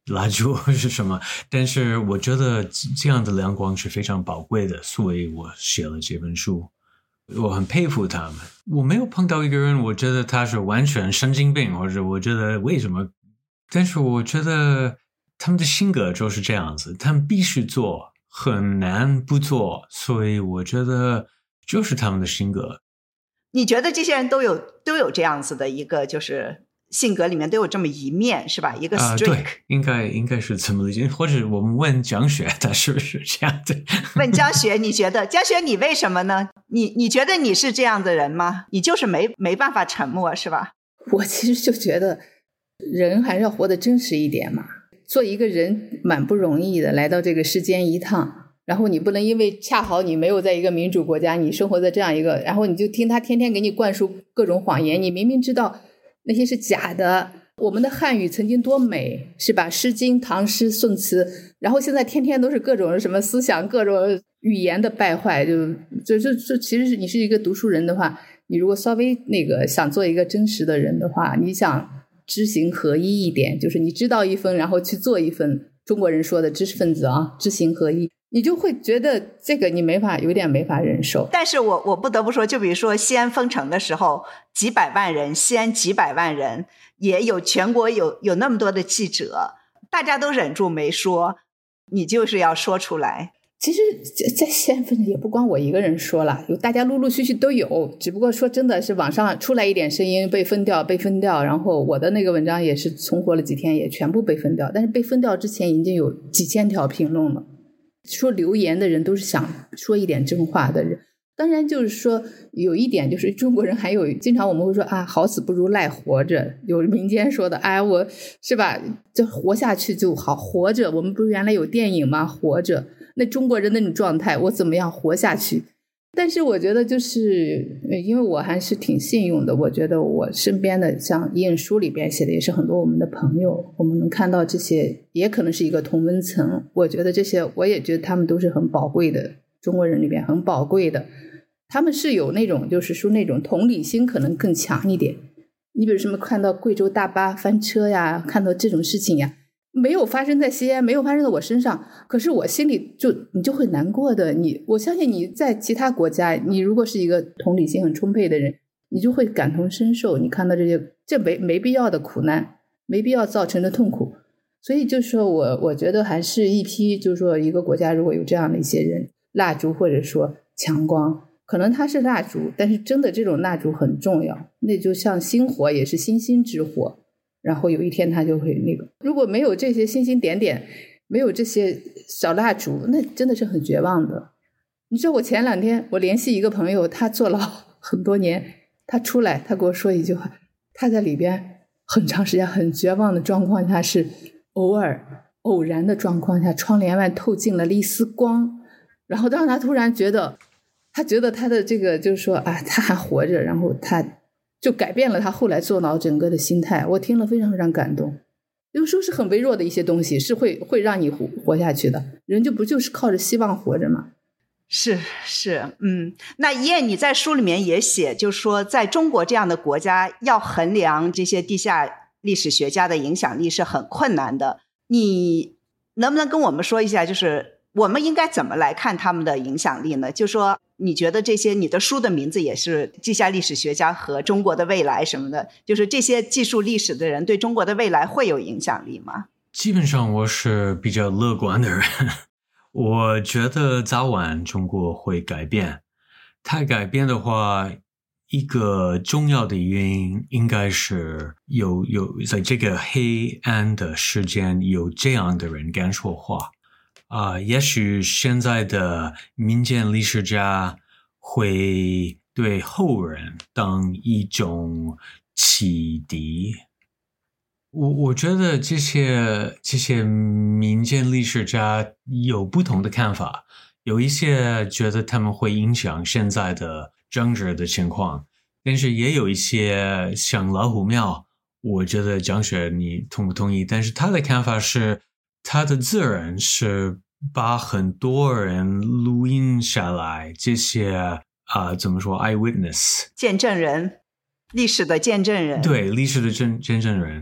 蜡烛是什么，但是我觉得这样的亮光是非常宝贵的，所以我写了这本书。我很佩服他们，我没有碰到一个人我觉得他是完全神经病，或者我觉得为什么，但是我觉得他们的性格就是这样子，他们必须做，很难不做，所以我觉得就是他们的性格。 你觉得这些人都有这样子的一个就是性格里面都有这么一面是吧？一个 streak、 对，应该是这么理解，或者我们问江雪他是不是这样的？ 问江雪，你觉得江雪你为什么呢？你觉得你是这样的人吗？你就是没办法沉默是吧？ 我其实就觉得人还是要活得真实一点嘛。做一个人蛮不容易的，来到这个世间一趟，然后你不能因为恰好你没有在一个民主国家，你生活在这样一个，然后你就听他天天给你灌输各种谎言，你明明知道那些是假的。我们的汉语曾经多美是吧？诗经、唐诗、宋词，然后现在天天都是各种什么思想、各种语言的败坏，就其实你是一个读书人的话，你如果稍微想做一个真实的人的话，你想知行合一一点，就是你知道一分然后去做一分，中国人说的知识分子啊，知行合一，你就会觉得这个你有点没法忍受。 但是我不得不说，就比如说西安封城的时候，几百万人，西安几百万人，也有全国有那么多的记者，大家都忍住没说，你就是要说出来。 其实在西安封城也不光我一个人说了，大家陆陆续续都有，只不过说真的是网上出来一点声音被封掉，然后我的那个文章也是存活了几天，也全部被封掉，但是被封掉之前已经有几千条评论了。说留言的人都是想说一点真话的人，当然就是说有一点就是中国人还有经常我们会说啊，好死不如赖活着，有民间说的哎，我是吧，就活下去就好，活着，我们不是原来有电影吗？活着，那中国人那种状态，我怎么样活下去？但是我觉得就是因为我还是挺幸运的，我觉得我身边的像一本书里边写的也是很多我们的朋友，我们能看到这些也可能是一个同温层，我觉得这些我也觉得他们都是很宝贵的，中国人里边很宝贵的，他们是有那种就是说那种同理心可能更强一点。你比如什么看到贵州大巴翻车呀，看到这种事情呀，没有发生在西安，没有发生在我身上，可是我心里你就会难过的。我相信你在其他国家，你如果是一个同理心很充沛的人，你就会感同身受，你看到这没必要的苦难，没必要造成的痛苦。所以就是说我觉得还是一批，就是说一个国家如果有这样的一些人，蜡烛或者说强光，可能它是蜡烛，但是真的这种蜡烛很重要，那就像星火也是星星之火，然后有一天它就会如果没有这些星星点点，没有这些小蜡烛，那真的是很绝望的。你知道我前2天我联系一个朋友，他坐牢很多年，他出来他跟我说一句话，他在里边很长时间很绝望的状况下，是偶然的状况下，窗帘外透进了一丝光，然后让他突然觉得他的这个就是说啊，他还活着，然后他就改变了他后来坐牢整个的心态，我听了非常非常感动。有时候是很微弱的一些东西，是会让你活下去的，人不就是靠着希望活着吗？ 是，那燕你在书里面也写，就是说在中国这样的国家，要衡量这些地下历史学家的影响力是很困难的。你能不能跟我们说一下，就是我们应该怎么来看他们的影响力呢？就说你觉得这些，你的书的名字也是地下历史学家和中国的未来什么的，就是这些记述历史的人对中国的未来会有影响力吗？ 基本上我是比较乐观的人，我觉得早晚中国会改变。它改变的话，一个重要的原因应该是有在这个黑暗的时间有这样的人敢说话。也许现在的民间历史家会对后人当一种启迪。我觉得这些民间历史家有不同的看法，有一些觉得他们会影响现在的政治的情况，但是也有一些像老虎庙，我觉得江雪你同不同意？但是他的看法是，他的责任是把很多人录音下来，这些怎么说 eyewitness 见证人，历史的见证人。 对，历史的见证人，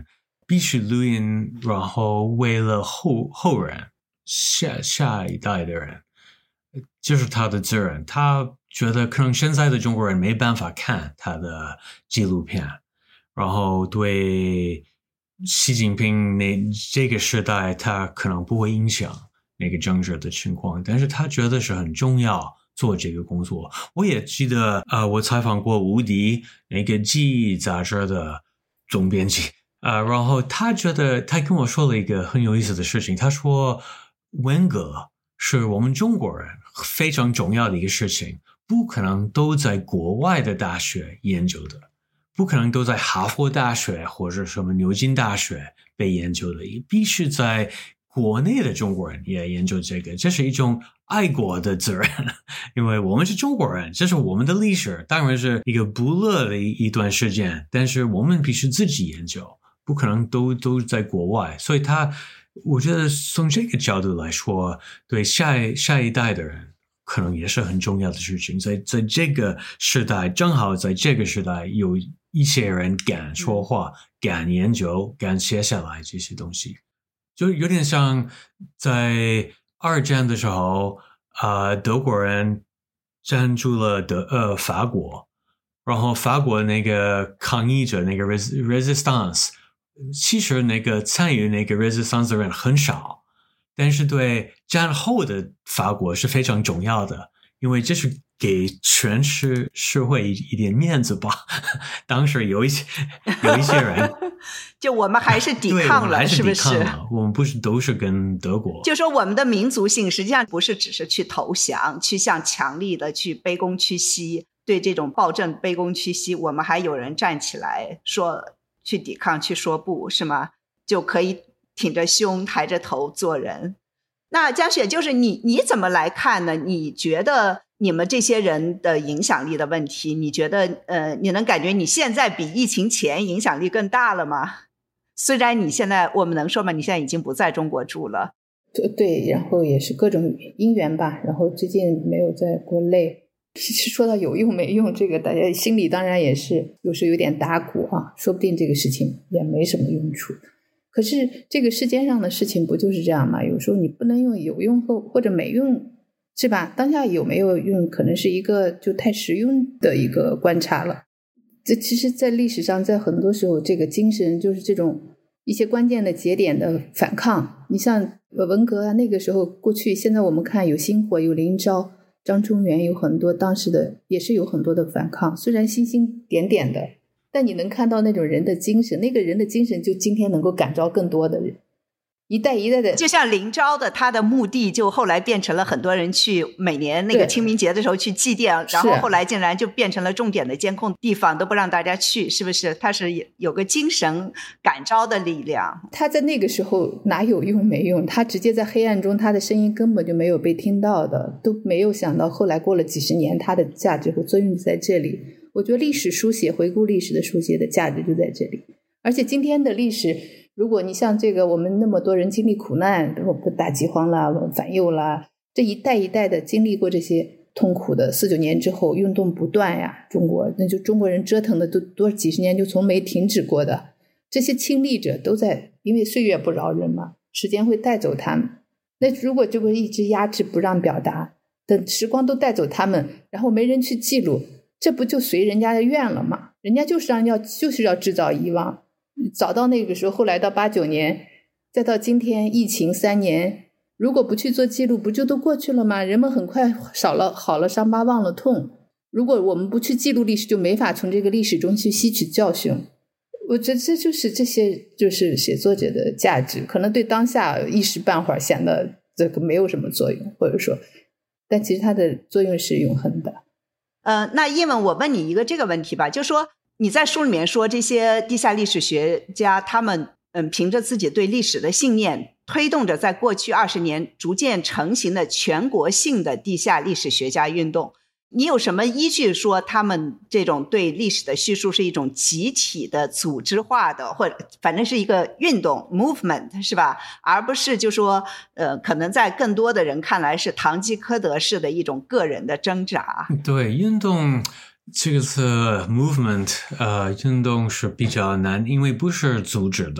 必须录音，然后为了后人下一代的人，就是他的责任。他觉得可能现在的中国人没办法看他的纪录片，然后对习近平这个时代他可能不会影响那个政治的情况，但是他觉得是很重要做这个工作。我也记得我采访过吴迪那个记忆杂志的总编辑然后他跟我说了一个很有意思的事情，他说文革是我们中国人非常重要的一个事情，不可能都在国外的大学研究的，不可能都在哈佛大学或者什么牛津大学被研究的，必须在国内的中国人也研究这个，这是一种爱国的责任，因为我们是中国人，这是我们的历史，当然是一个不乐的一段时间，但是我们必须自己研究，不可能都在国外。所以我觉得从这个角度来说，对下一代的人可能也是很重要的事情。在这个时代，正好在这个时代有一些人敢说话，敢研究，敢写下来这些东西，就有点像在二战的时候德国人占住了法国，然后法国那个抗议者那个 resistance， 其实那个参与那个 resistance 的人很少，但是对战后的法国是非常重要的，因为这是给全社会一点面子吧。当时有一些人就我们还是抵抗了，是不是？ 我们不是都是跟德国， 就说我们的民族性实际上不是只是去投降，去向强力的去卑躬屈膝，对这种暴政卑躬屈膝，我们还有人站起来说去抵抗，去说不，是吗？就可以挺着胸抬着头做人。那江雪，就是你怎么来看呢？你觉得你们这些人的影响力的问题，你觉得你能感觉你现在比疫情前影响力更大了吗？虽然你现在，我们能说吗？你现在已经不在中国住了。 对，然后也是各种因缘吧，然后最近没有在国内。其实说到有用没用，这个大家心里当然也是有时候有点打鼓说不定这个事情也没什么用处。可是这个世间上的事情不就是这样吗？有时候你不能用有用或者没用，是吧？当下有没有用可能是一个就太实用的一个观察了。这其实在历史上，在很多时候这个精神就是这种一些关键的节点的反抗。你像文革那个时候过去，现在我们看有星火有林昭张忠源，有很多当时的也是有很多的反抗，虽然星星点点的，但你能看到那种人的精神，那个人的精神就今天能够感召更多的人，一代一代的。 就像林昭的他的墓地就后来变成了很多人去每年那个清明节的时候去祭奠，然后后来竟然就变成了重点的监控地方，都不让大家去，是不是？他是有个精神感召的力量。 他在那个时候哪有用没用，他直接在黑暗中，他的声音根本就没有被听到的，都没有想到后来过了几十年，他的价值和作用就在这里。我觉得历史书写，回顾历史的书写的价值就在这里。而且今天的历史，如果你像这个我们那么多人经历苦难，大饥荒啦，反右啦，这一代一代的经历过这些痛苦的49年之后，运动不断呀，那就中国人折腾的都多几十年就从没停止过的，这些亲历者都在，因为岁月不饶人嘛，时间会带走他们。那如果这个一直压制不让表达，等时光都带走他们，然后没人去记录，这不就随人家的愿了吗？人家就是要制造遗忘。早到那个时候，后来到89年，再到今天疫情3年，如果不去做记录，不就都过去了吗？人们很快好了伤疤忘了痛。如果我们不去记录历史，就没法从这个历史中去吸取教训。我觉得这就是这些就是写作者的价值，可能对当下一时半会儿显得这个没有什么作用，或者说，但其实它的作用是永恒的。 那叶文，我问你一个这个问题吧，就是说你在书里面说这些地下历史学家，他们凭着自己对历史的信念，推动着在过去20年逐渐成型的全国性的地下历史学家运动。你有什么依据说他们这种对历史的叙述是一种集体的组织化的，或者反正是一个运动 movement 是吧？而不是就说可能在更多的人看来是堂吉诃德式的一种个人的挣扎。 对，运动这个词 movement 运动是比较难，因为不是组织的，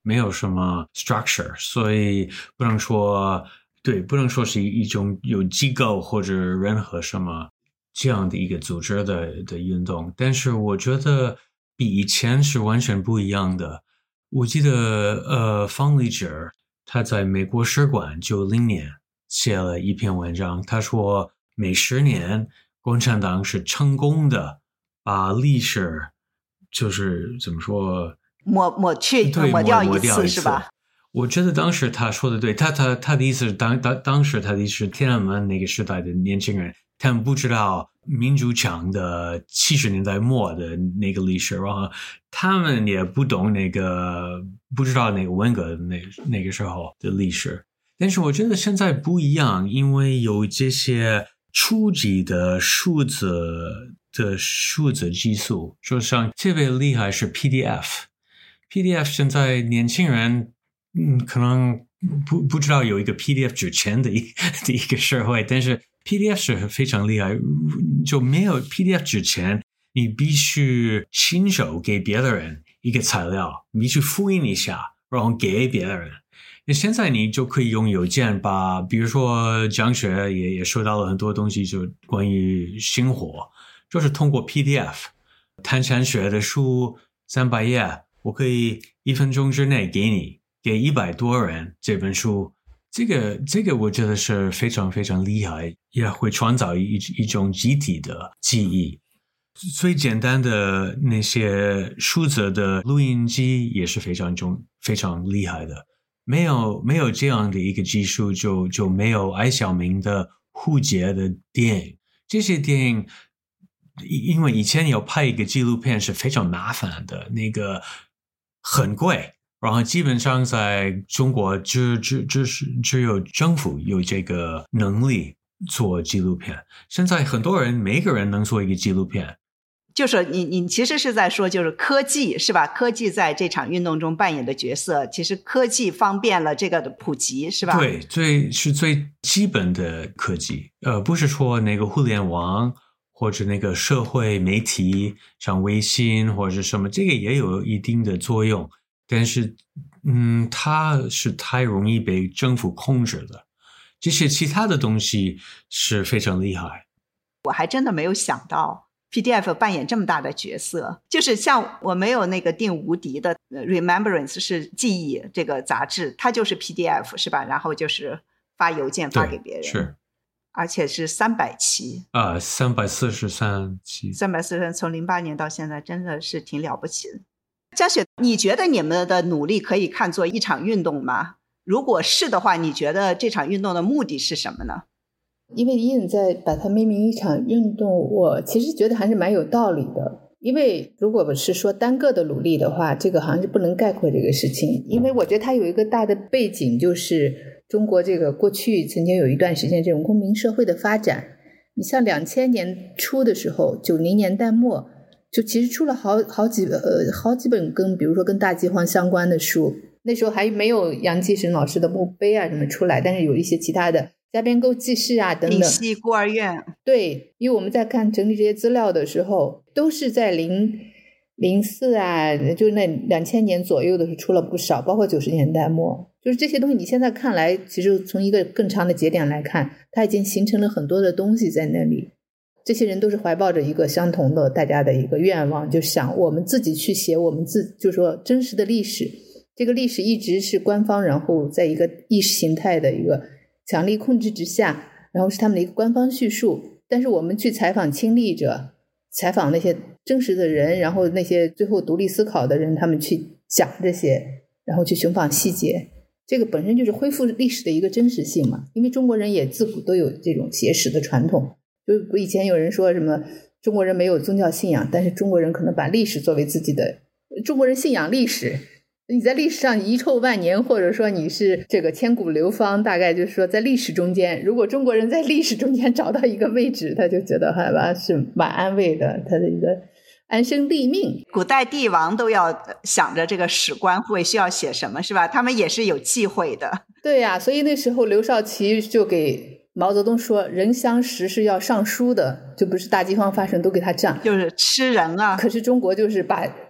没有什么 structure， 所以不能说是一种有机构或者任何什么这样的一个组织的运动。但是我觉得比以前是完全不一样的。我记得方励哲他在美国使馆90年写了一篇文章，他说每10年共产党是成功的把历史就是怎么说抹掉一次是吧？ 我觉得当时他说的对，他的意思是当时他的意思是天安门那个时代的年轻人，他们不知道民主党的70年代末的那个历史，然后他们也不懂不知道那个文革的那个时候的历史。但是我觉得现在不一样，因为有这些初级的数字技术，就像特别厉害是 PDF 现在年轻人可能不知道有一个 PDF 纸钱的一个社会，但是 PDF 是非常厉害，就没有 PDF 纸钱，你必须亲手给别的人一个材料，你必须复印一下，然后给别的人。现在你就可以用邮件把，比如说蒋雪也收到了很多东西，就关于星火，就是通过 PDF 谭찬学的书300页，我可以1分钟之内给100多人这本书。这个我觉得是非常非常厉害，也会创造一种集体的记忆。最简单的那些数字的录音机也是非常厉害的。没有这样的一个技术，就没有艾晓明的胡杰的电影。这些电影因为以前要拍一个纪录片是非常麻烦的，那个很贵，然后基本上在中国只有政府有这个能力做纪录片。现在很多人每个人能做一个纪录片。 就是你其实是在说，就是科技是吧？科技在这场运动中扮演的角色，其实科技方便了这个的普及，是吧？ 对，最基本的科技，不是说那个互联网或者那个社会媒体，像微信或者什么，这个也有一定的作用，但是它是太容易被政府控制的。这些其他的东西是非常厉害。 我还真的没有想到PDF 扮演这么大的角色，就是像我没有那个订无敌的 Remembrance 是记忆这个杂志，它就是 PDF 是吧？然后就是发邮件发给别人， 是， 而且是300期 343期 ，343从08年到现在真的是挺了不起的。江雪，你觉得你们的努力可以看作一场运动吗？如果是的话，你觉得这场运动的目的是什么呢？ 因为伊恩在把它命名一场运动，我其实觉得还是蛮有道理的。因为如果是说单个的努力的话，这个好像是不能概括这个事情。因为我觉得它有一个大的背景，就是中国这个过去曾经有一段时间这种公民社会的发展。你像2000年初的时候，90年代末，就其实出了好几本比如说跟大饥荒相关的书。那时候还没有杨继绳老师的墓碑啊什么出来，但是有一些其他的家边沟记事啊等等。 闽西孤儿院。 对，因为我们在整理这些资料的时候，都是在04啊，就那2000年左右的时候出了不少，包括90年代末。就是这些东西你现在看来，其实从一个更长的节点来看，它已经形成了很多的东西在那里。这些人都是怀抱着一个相同的大家的一个愿望，就想我们自己去写我们就说真实的历史。这个历史一直是官方，然后在一个意识形态的一个强力控制之下，然后是他们的一个官方叙述。但是我们去采访亲历者，采访那些真实的人，然后那些最后独立思考的人，他们去讲这些，然后去寻访细节，这个本身就是恢复历史的一个真实性嘛。因为中国人也自古都有这种写史的传统，就不以前有人说什么中国人没有宗教信仰，但是中国人可能把历史作为自己的，中国人信仰历史，你在历史上遗臭万年，或者说你是这个千古流芳，大概就是说在历史中间，如果中国人在历史中间找到一个位置，他就觉得好吧是蛮安慰的，他的一个安身立命。 古代帝王都要想着这个史官会需要写什么，是吧？他们也是有忌讳的。 对呀，所以那时候刘少奇就给毛泽东说，人相识是要上书的，就不是大饥荒发生都给他这样， 就是吃人啊。 可是中国就是把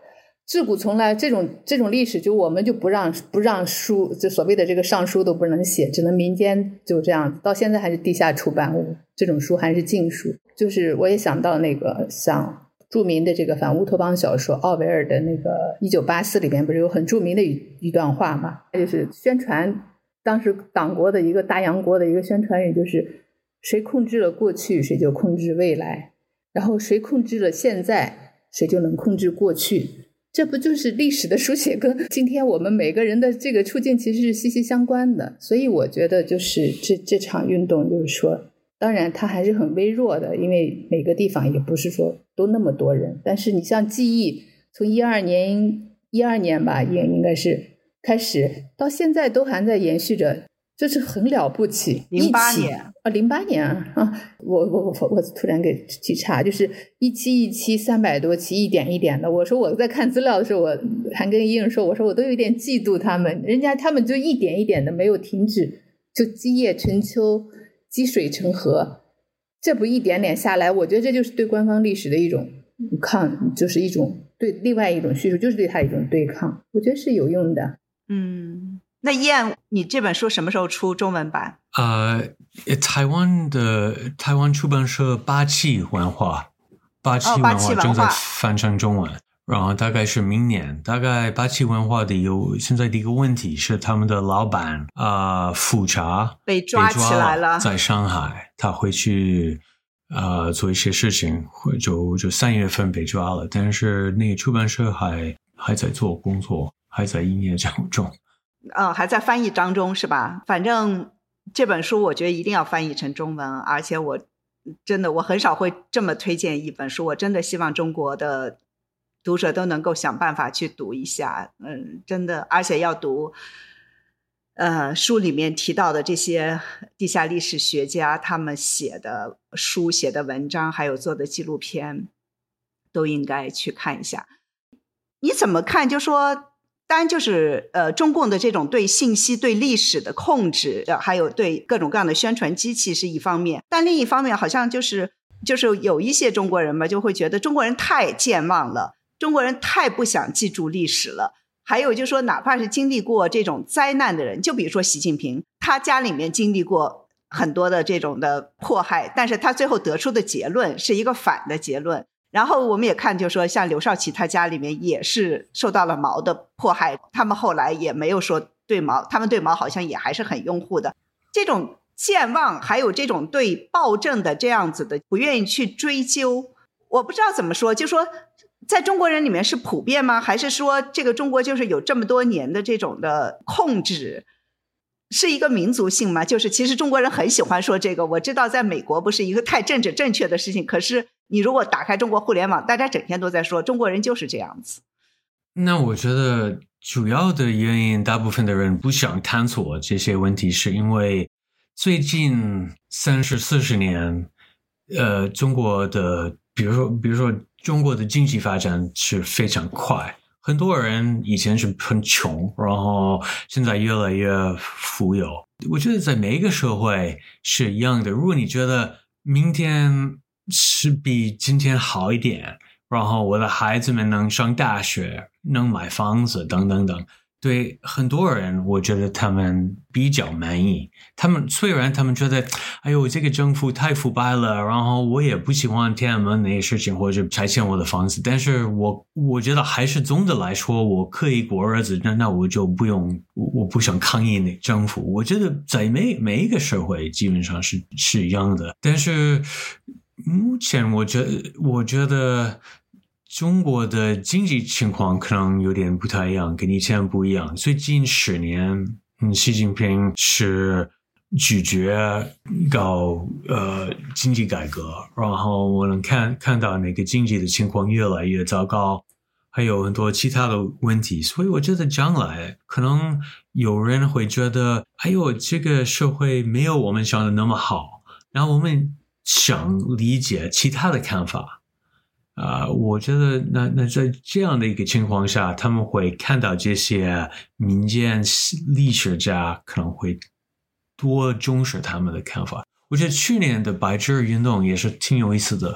自古从来这种历史，就我们就不让书，就所谓的这个上书都不能写，只能民间就这样，到现在还是地下出版物，这种书还是禁书。就是我也想到那个像著名的这个反乌托邦小说奥维尔的那个1984里边不是有很著名的一段话嘛，就是宣传当时党国的一个大洋国的一个宣传语，就是谁控制了过去谁就控制未来，然后谁控制了现在谁就能控制过去。这不就是历史的书写跟今天我们每个人的这个处境其实是息息相关的。所以我觉得就是这场运动就是说，当然它还是很微弱的，因为每个地方也不是说都那么多人，但是你像记忆从12年吧，应该是开始到现在都还在延续着，就是很了不起。 08年啊，08年啊，我突然给记岔，就是一期300多期，一点一点的。我说我在看资料的时候，我还跟英说，我说我都有点嫉妒他们，他们就一点一点的没有停止，就积叶成丘，积水成河。这不一点点下来，我觉得这就是对官方历史的一种抗，就是一种对另外一种叙述，就是对它一种对抗，我觉得是有用的。 那燕，你这本书什么时候出中文版？ 台湾出版社八七文化正在翻成中文，然后大概是明年。大概八七文化的现在的一个问题是他们的老板复查被抓起来了， 在上海，他回去做一些事情，就3月份被抓了，但是那个出版社还在做工作，还在营业当中。 还在翻译当中是吧？反正这本书我觉得一定要翻译成中文，而且我很少会这么推荐一本书，我真的希望中国的读者都能够想办法去读一下，真的，而且要读书里面提到的这些地下历史学家他们写的书、写的文章还有做的纪录片都应该去看一下。你怎么看，就说当然就是中共的这种对信息对历史的控制，还有对各种各样的宣传机器是一方面，但另一方面好像就是有一些中国人嘛，就会觉得中国人太健忘了，中国人太不想记住历史了。还有就是说哪怕是经历过这种灾难的人，就比如说习近平，他家里面经历过很多的这种的迫害，但是他最后得出的结论是一个反的结论。然后我们也看，就是说像刘少奇他家里面也是受到了毛的迫害，他们后来也没有说对毛，他们对毛好像也还是很拥护的。这种健忘还有这种对暴政的这样子的不愿意去追究，我不知道怎么说，就说在中国人里面是普遍吗？还是说这个中国就是有这么多年的这种的控制是一个民族性吗？就是其实中国人很喜欢说这个，我知道在美国不是一个太政治正确的事情，可是你如果打开中国互联网，大家整天都在说中国人就是这样子。 那我觉得主要的原因，大部分的人不想探索这些问题，是因为最近30-40年中国的比如说中国的经济发展是非常快，很多人以前是很穷，然后现在越来越富有。我觉得在每一个社会是一样的，如果你觉得明天是比今天好一点，然后我的孩子们能上大学，能买房子等等等，对很多人我觉得他们比较满意。虽然他们觉得哎呦这个政府太腐败了，然后我也不喜欢天安门那些事情或者拆迁我的房子，但是我觉得还是总的来说我可以过日子，那我就不用，我不想抗议那政府。我觉得在每一个社会基本上是一样的，但是目前我觉得中国的经济情况可能有点不太一样，跟以前不一样。最近10年习近平是拒绝搞经济改革，然后我能看到那个经济的情况越来越糟糕，还有很多其他的问题。所以我觉得将来可能有人会觉得哎呦这个社会没有我们想的那么好，然后我们想理解其他的看法。我觉得那在这样的一个情况下，他们会看到这些民间历史家可能会多重视他们的看法。我觉得去年的白纸运动也是挺有意思的，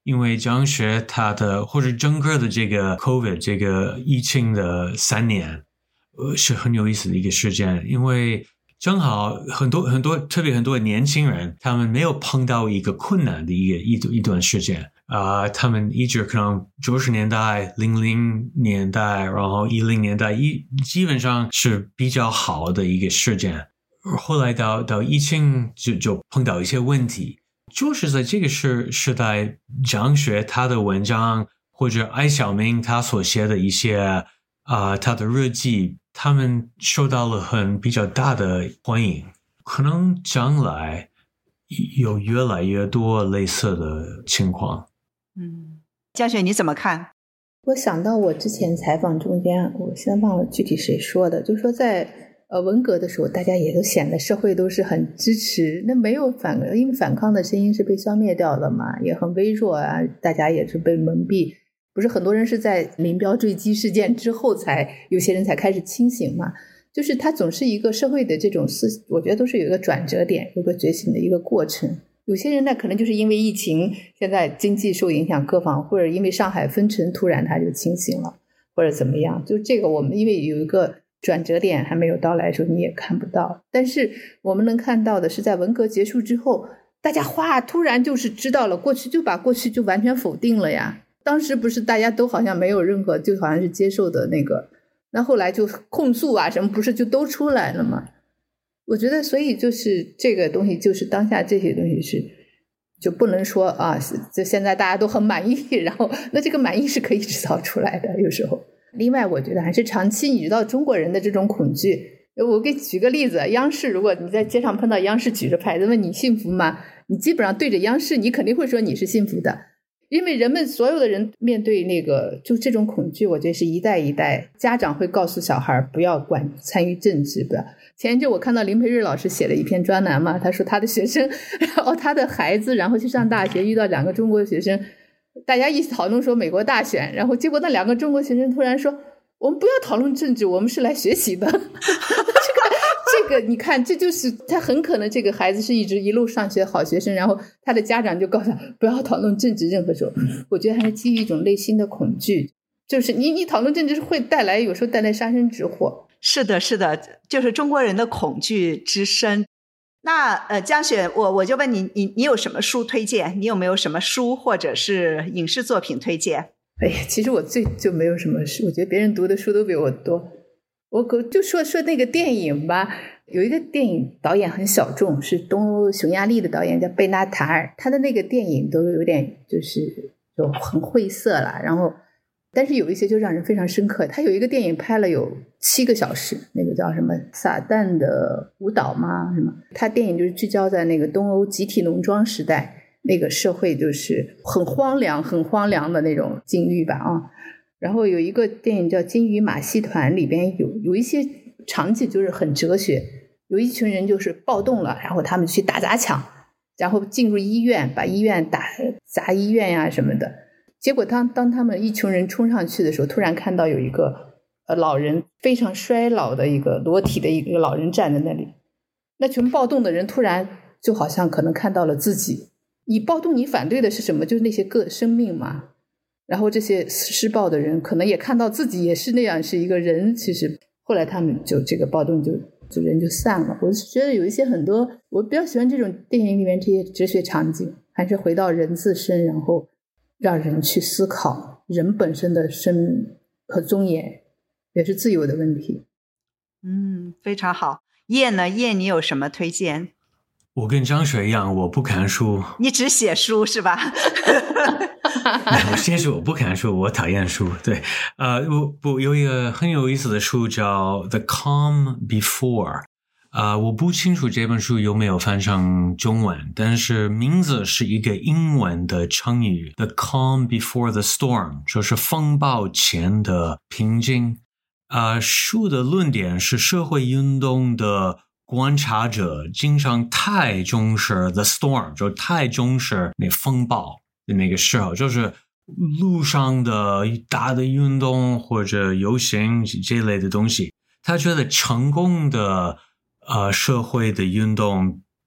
因为张学他的或者整个的这个 COVID 这个疫情的3年，是很有意思的一个事件，因为正好很多特别很多年轻人，他们没有碰到一个困难的一段时间他们一直可能90年代、00年代，然后10年代基本上是比较好的一个事件。后来到疫情就碰到一些问题，就是在这个时代，张学他的文章或者艾晓明他所写的一些他的日记，他们受到了比较大的欢迎，可能将来有越来越多类似的情况。 江雪你怎么看？ 我想到我之前采访中间，我现在忘了具体谁说的，就是说在文革的时候，大家也都显得社会都是很支持，那没有因为反抗的声音是被消灭掉了嘛，也很微弱啊，大家也是被蒙蔽。不是很多人是在林彪坠机事件之后有些人才开始清醒嘛，就是他总是一个社会的这种我觉得都是有一个转折点，有个觉醒的一个过程。有些人呢可能就是因为疫情，现在经济受影响各方，或者因为上海封城突然他就清醒了，或者怎么样，就这个我们因为有一个转折点还没有到来的时候你也看不到。但是我们能看到的是在文革结束之后，大家突然就是知道了过去，就把过去就完全否定了呀。当时不是大家都好像没有任何，就好像是接受的那个，那后来就控诉啊什么不是就都出来了吗？我觉得所以就是这个东西，就是当下这些东西是就不能说就现在大家都很满意，然后那这个满意是可以制造出来的有时候。另外我觉得还是长期你知道中国人的这种恐惧，我给你举个例子，央视如果你在街上碰到央视举着牌子问你幸福吗，你基本上对着央视你肯定会说你是幸福的，因为人们所有的人面对那个就这种恐惧，我觉得是一代一代家长会告诉小孩不要参与政治，不要。前一阵我看到林培瑞老师写了一篇专栏嘛，他说他的学生然后他的孩子然后去上大学遇到2个中国学生，大家一起讨论说美国大选，然后结果那2个中国学生突然说我们不要讨论政治，我们是来学习的这个你看，这就是他很可能这个孩子是一路上学好学生，然后他的家长就告诉他不要讨论政治，任何时候我觉得还是基于一种内心的恐惧，就是你讨论政治会有时候带来杀身之祸。 是的是的，就是中国人的恐惧之深。那江雪我就问你有什么书推荐？你有没有什么书或者是影视作品推荐？ 哎呀，其实我就没有什么书，我觉得别人读的书都比我多。我就说那个电影吧，有一个电影导演很小众，是东欧匈牙利的导演叫贝纳塔尔，他的那个电影都有点就很晦涩了，然后但是有一些就让人非常深刻。他有一个电影拍了有7个小时，那个叫什么撒旦的舞蹈吗什么，他电影就是聚焦在那个东欧集体农庄时代，那个社会就是很荒凉的那种境遇吧然后有一个电影叫《金鱼马戏团》，里边有一些场景就是很哲学，有一群人就是暴动了，然后他们去打砸抢，然后进入医院，把医院砸医院呀什么的。结果当他们一群人冲上去的时候，突然看到有一个老人，非常衰老的一个裸体的一个老人站在那里。那群暴动的人突然就好像可能看到了自己，你暴动你反对的是什么？就是那些生命嘛。然后这些施暴的人可能也看到自己也是那样是一个人，其实后来他们就这个暴动就人就散了。我是觉得有一些很多我比较喜欢这种电影里面这些哲学场景，还是回到人自身，然后让人去思考人本身的生命和尊严也是自由的问题。 非常好。叶呢？叶你有什么推荐？ 我跟张雪一样，我不看书。 你只写书是吧？ 我写书，我不看书，我讨厌书。对，有一个很有意思的书叫《The Calm Before》。我不清楚这本书有没有翻成中文，但是名字是一个英文的成语 The Calm Before the Storm， 就是风暴前的平静。书的论点是社会运动的观察者经常太重视 the storm， 就太重视那风暴的那个时候，就是路上的大的运动或者游行这类的东西。他觉得成功的社会的运动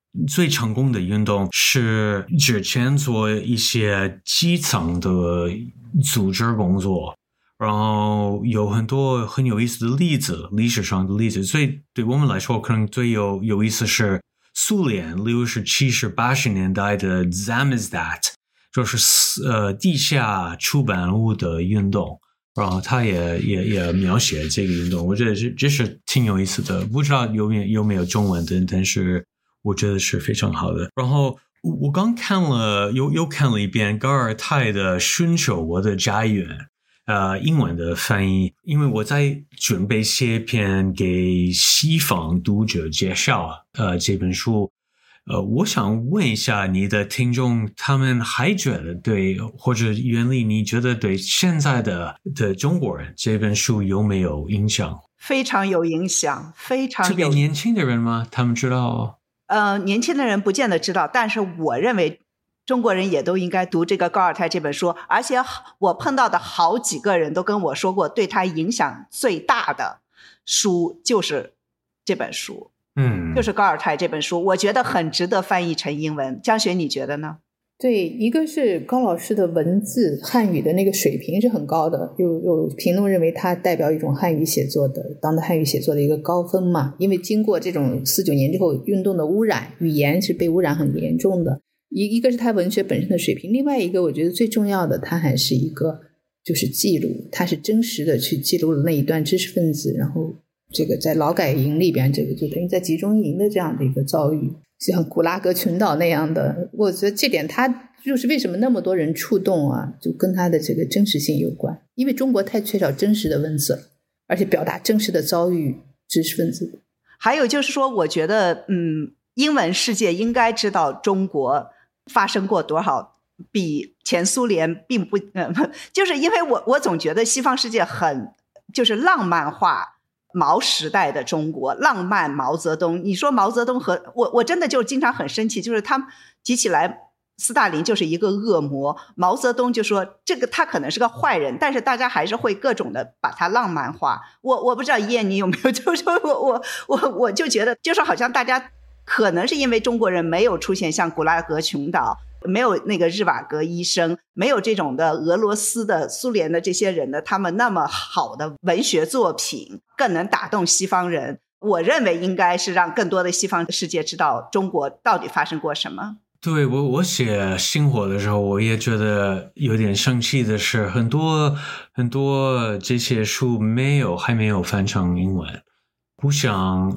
最成功的运动是之前做一些基层的组织工作，然后有很多很有意思的例子，历史上的例子。最对我们来说可能最有意思是苏联，例如是70、80年代的 Samizdat， 就是地下出版物的运动，然后他也描写这个运动，我觉得这是挺有意思的，不知道有没有中文的，但是我觉得是非常好的。然后我刚看了又看了一遍高尔泰的《寻求我的家园》，英文的翻译，因为我在准备写篇给西方读者介绍这本书。我想问一下你的听众，他们还觉得对，或者袁立，你觉得对现在的中国人这本书有没有影响？ 非常有影响，非常有。 特别年轻的人吗？他们知道？ 年轻的人不见得知道，但是我认为中国人也都应该读这个高尔泰这本书，而且我碰到的好几个人都跟我说过，对他影响最大的书就是这本书。就是高尔泰这本书，我觉得很值得翻译成英文。江雪，你觉得呢？ 对，一个是高老师的文字汉语的那个水平是很高的，有评论认为他代表一种汉语写作的当代汉语写作的一个高峰嘛，因为经过这种49年之后运动的污染，语言是被污染很严重的。一个是他文学本身的水平，另外一个我觉得最重要的，他还是一个就是记录，他是真实的去记录了那一段知识分子，然后这个在劳改营里边，这个就等于在集中营的这样的一个遭遇，像古拉格群岛那样的，我觉得这点他就是为什么那么多人触动啊，就跟他的这个真实性有关。因为中国太缺少真实的文字，而且表达真实的遭遇知识分子。 还有就是说，我觉得英文世界应该知道中国发生过多少比前苏联并不就是因为我总觉得西方世界很就是浪漫化毛时代的中国，浪漫毛泽东。你说毛泽东和我真的就经常很生气，就是他们提起来斯大林就是一个恶魔，毛泽东就说这个他可能是个坏人，但是大家还是会各种的把他浪漫化。我不知道叶你有没有，就是我就觉得就是好像大家可能是因为中国人没有出现像古拉格群岛，没有那个日瓦格医生，没有这种的俄罗斯的苏联的这些人的他们那么好的文学作品更能打动西方人。我认为应该是让更多的西方世界知道中国到底发生过什么。 对，我写星火的时候，我也觉得有点生气的是，很多这些书还没有翻成英文，不像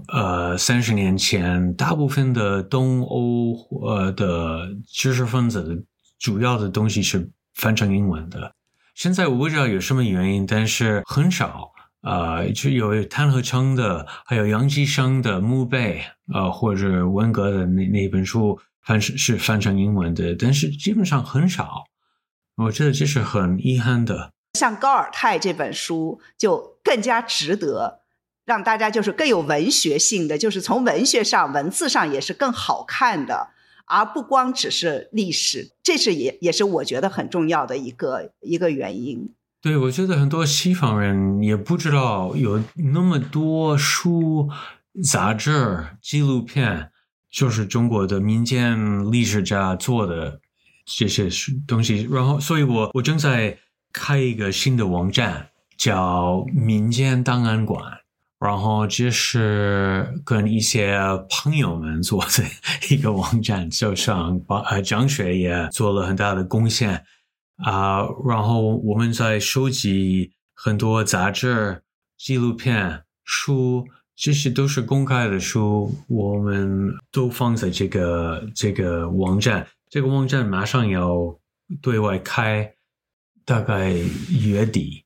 30年前，大部分的东欧的知识分子的主要的东西是翻成英文的。现在我不知道有什么原因，但是很少就有谭鹤成的，还有杨继生的《墓碑》或者文革的那本书是翻成英文的，但是基本上很少，我觉得这是很遗憾的。 像高尔泰这本书就更加值得让大家就是更有文学性的，就是从文学上文字上也是更好看的，而不光只是历史，这是也是我觉得很重要的一个原因。 对，我觉得很多西方人也不知道有那么多书、杂志、纪录片，就是中国的民间历史家做的这些东西。然后，所以我正在开一个新的网站，叫民间档案馆。然后这是跟一些朋友们做的一个网站，就像张雪也做了很大的贡献。然后我们在收集很多杂志、纪录片、书，这些都是公开的书，我们都放在这个网站。这个网站马上要对外开，大概10月底。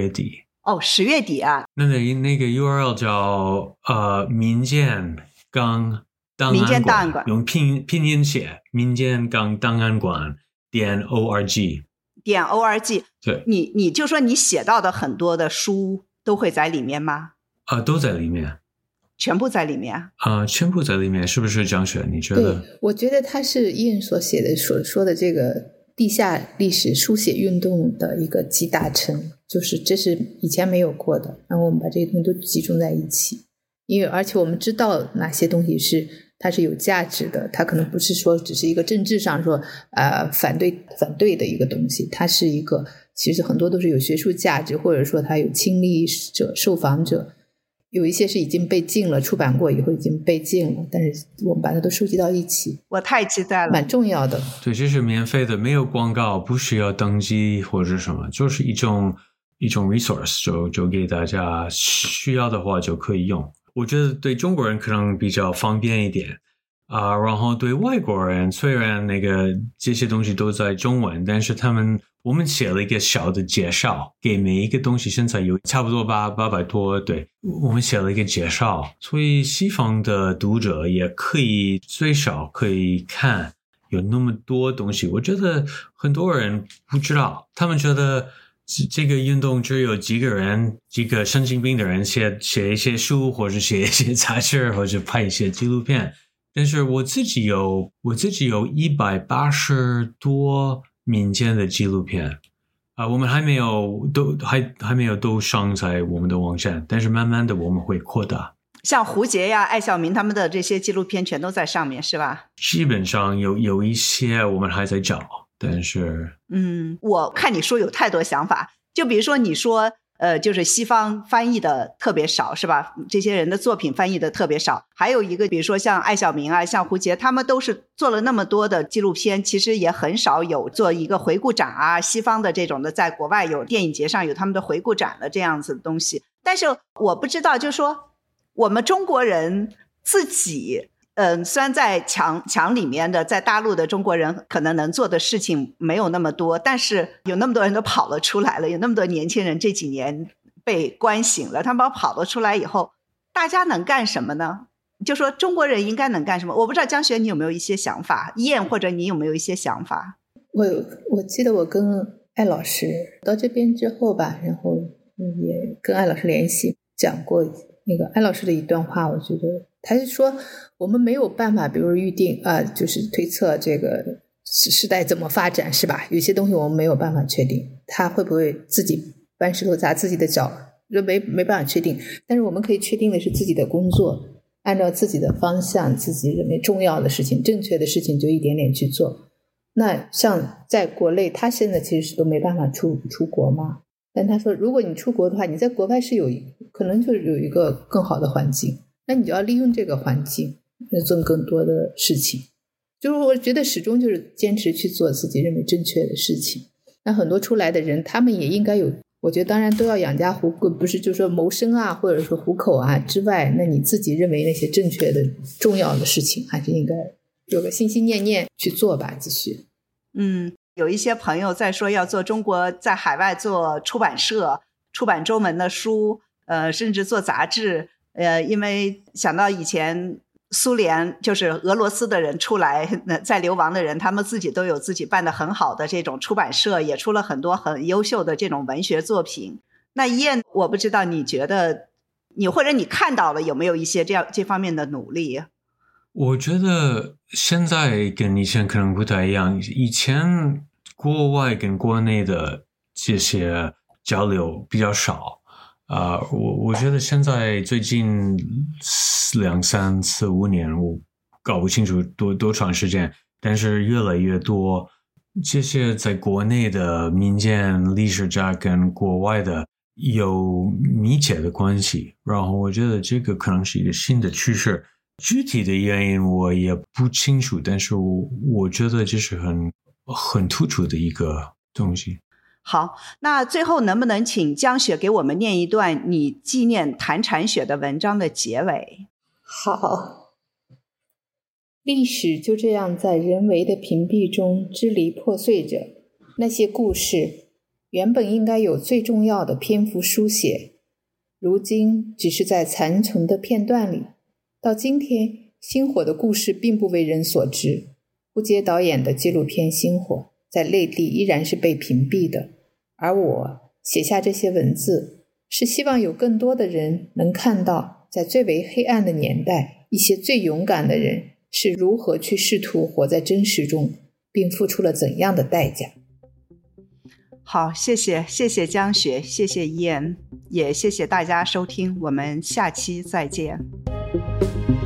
10月底啊？ 那个 URL 叫民间档案馆，用拼音写民间档案馆.org。 对，你就说你写到的很多的书都会在里面吗？ 都在里面， 全部在里面全部在里面，是不是张雪？你觉得？ 对，我觉得他是伊人所写的说的这个地下历史书写运动的一个集大成，就是这是以前没有过的，然后我们把这些东西都集中在一起，而且我们知道哪些东西是它是有价值的，它可能不是说只是一个政治上说反对的一个东西，它是一个其实很多都是有学术价值，或者说它有亲历者受访者，有一些是已经被禁了，出版过以后已经被禁了，但是我们把它都收集到一起， 我太期待了， 蛮重要的。 对，这是免费的，没有广告，不需要登记或者什么，就是一种 resource， 就给大家需要的话就可以用。我觉得对中国人可能比较方便一点然后对外国人虽然这些东西都在中文，但是我们写了一个小的介绍，给每一个东西现在有差不多800多，对，我们写了一个介绍，所以西方的读者也可以最少可以看有那么多东西。我觉得很多人不知道，他们觉得这个运动只有几个神经病的人写一些书，或者写一些杂志，或者拍一些纪录片。但是我自己有180多民间的纪录片我们还没有都上在我们的网站，但是慢慢的我们会扩大。 像胡杰呀、艾晓明他们的这些纪录片全都在上面是吧？ 基本上有一些我们还在找，但是我看你说有太多想法，就比如说你说就是西方翻译的特别少是吧？这些人的作品翻译的特别少。还有一个比如说像艾晓明啊、像胡杰，他们都是做了那么多的纪录片，其实也很少有做一个回顾展啊，西方的这种的在国外有电影节上有他们的回顾展的这样子的东西。但是我不知道，就是说我们中国人自己虽然在墙里面的在大陆的中国人可能能做的事情没有那么多，但是有那么多人都跑了出来了，有那么多年轻人这几年被关醒了，他们跑了出来以后，大家能干什么呢？就说中国人应该能干什么？我不知道江雪你有没有一些想法，燕或者你有没有一些想法？ 我记得我跟艾老师到这边之后吧，然后也跟艾老师联系讲过那个艾老师的一段话，我觉得他是说我们没有办法比如预定就是推测这个时代怎么发展是吧？有些东西我们没有办法确定，他会不会自己搬石头砸自己的脚，没办法确定。但是我们可以确定的是自己的工作，按照自己的方向，自己认为重要的事情、正确的事情就一点点去做。那像在国内，他现在其实都没办法出国嘛。但他说如果你出国的话，你在国外是可能就有一个更好的环境，那你就要利用这个环境做更多的事情。就是我觉得始终就是坚持去做自己认为正确的事情。那很多出来的人他们也应该有，我觉得当然都要养家糊口，不是就说谋生啊或者说糊口啊之外，那你自己认为那些正确的重要的事情还是应该有个心心念念去做吧，继续。 有一些朋友在说要做中国在海外做出版社，出版中文的书，甚至做杂志，因为想到以前苏联就是俄罗斯的人出来在流亡的人，他们自己都有自己办得很好的这种出版社，也出了很多很优秀的这种文学作品。那燕，我不知道你觉得你或者你看到了有没有一些这方面的努力？ 我觉得现在跟以前可能不太一样，以前国外跟国内的这些交流比较少我觉得现在最近2、3、4、5年，我搞不清楚多长时间，但是越来越多这些在国内的民间历史家跟国外的有密切的关系，然后我觉得这个可能是一个新的趋势，具体的原因我也不清楚，但是我觉得这是很突出的一个东西。 好，那最后能不能请江雪给我们念一段你纪念谭产雪的文章的结尾？ 好，历史就这样在人为的屏蔽中支离破碎着，那些故事原本应该有最重要的篇幅书写，如今只是在残存的片段里。到今天，星火的故事并不为人所知，胡杰导演的纪录片《星火》在内地依然是被屏蔽的。而我写下这些文字，是希望有更多的人能看到，在最为黑暗的年代，一些最勇敢的人是如何去试图活在真实中，并付出了怎样的代价。 好，谢谢江雪，谢谢燕，也谢谢大家收听，我们下期再见。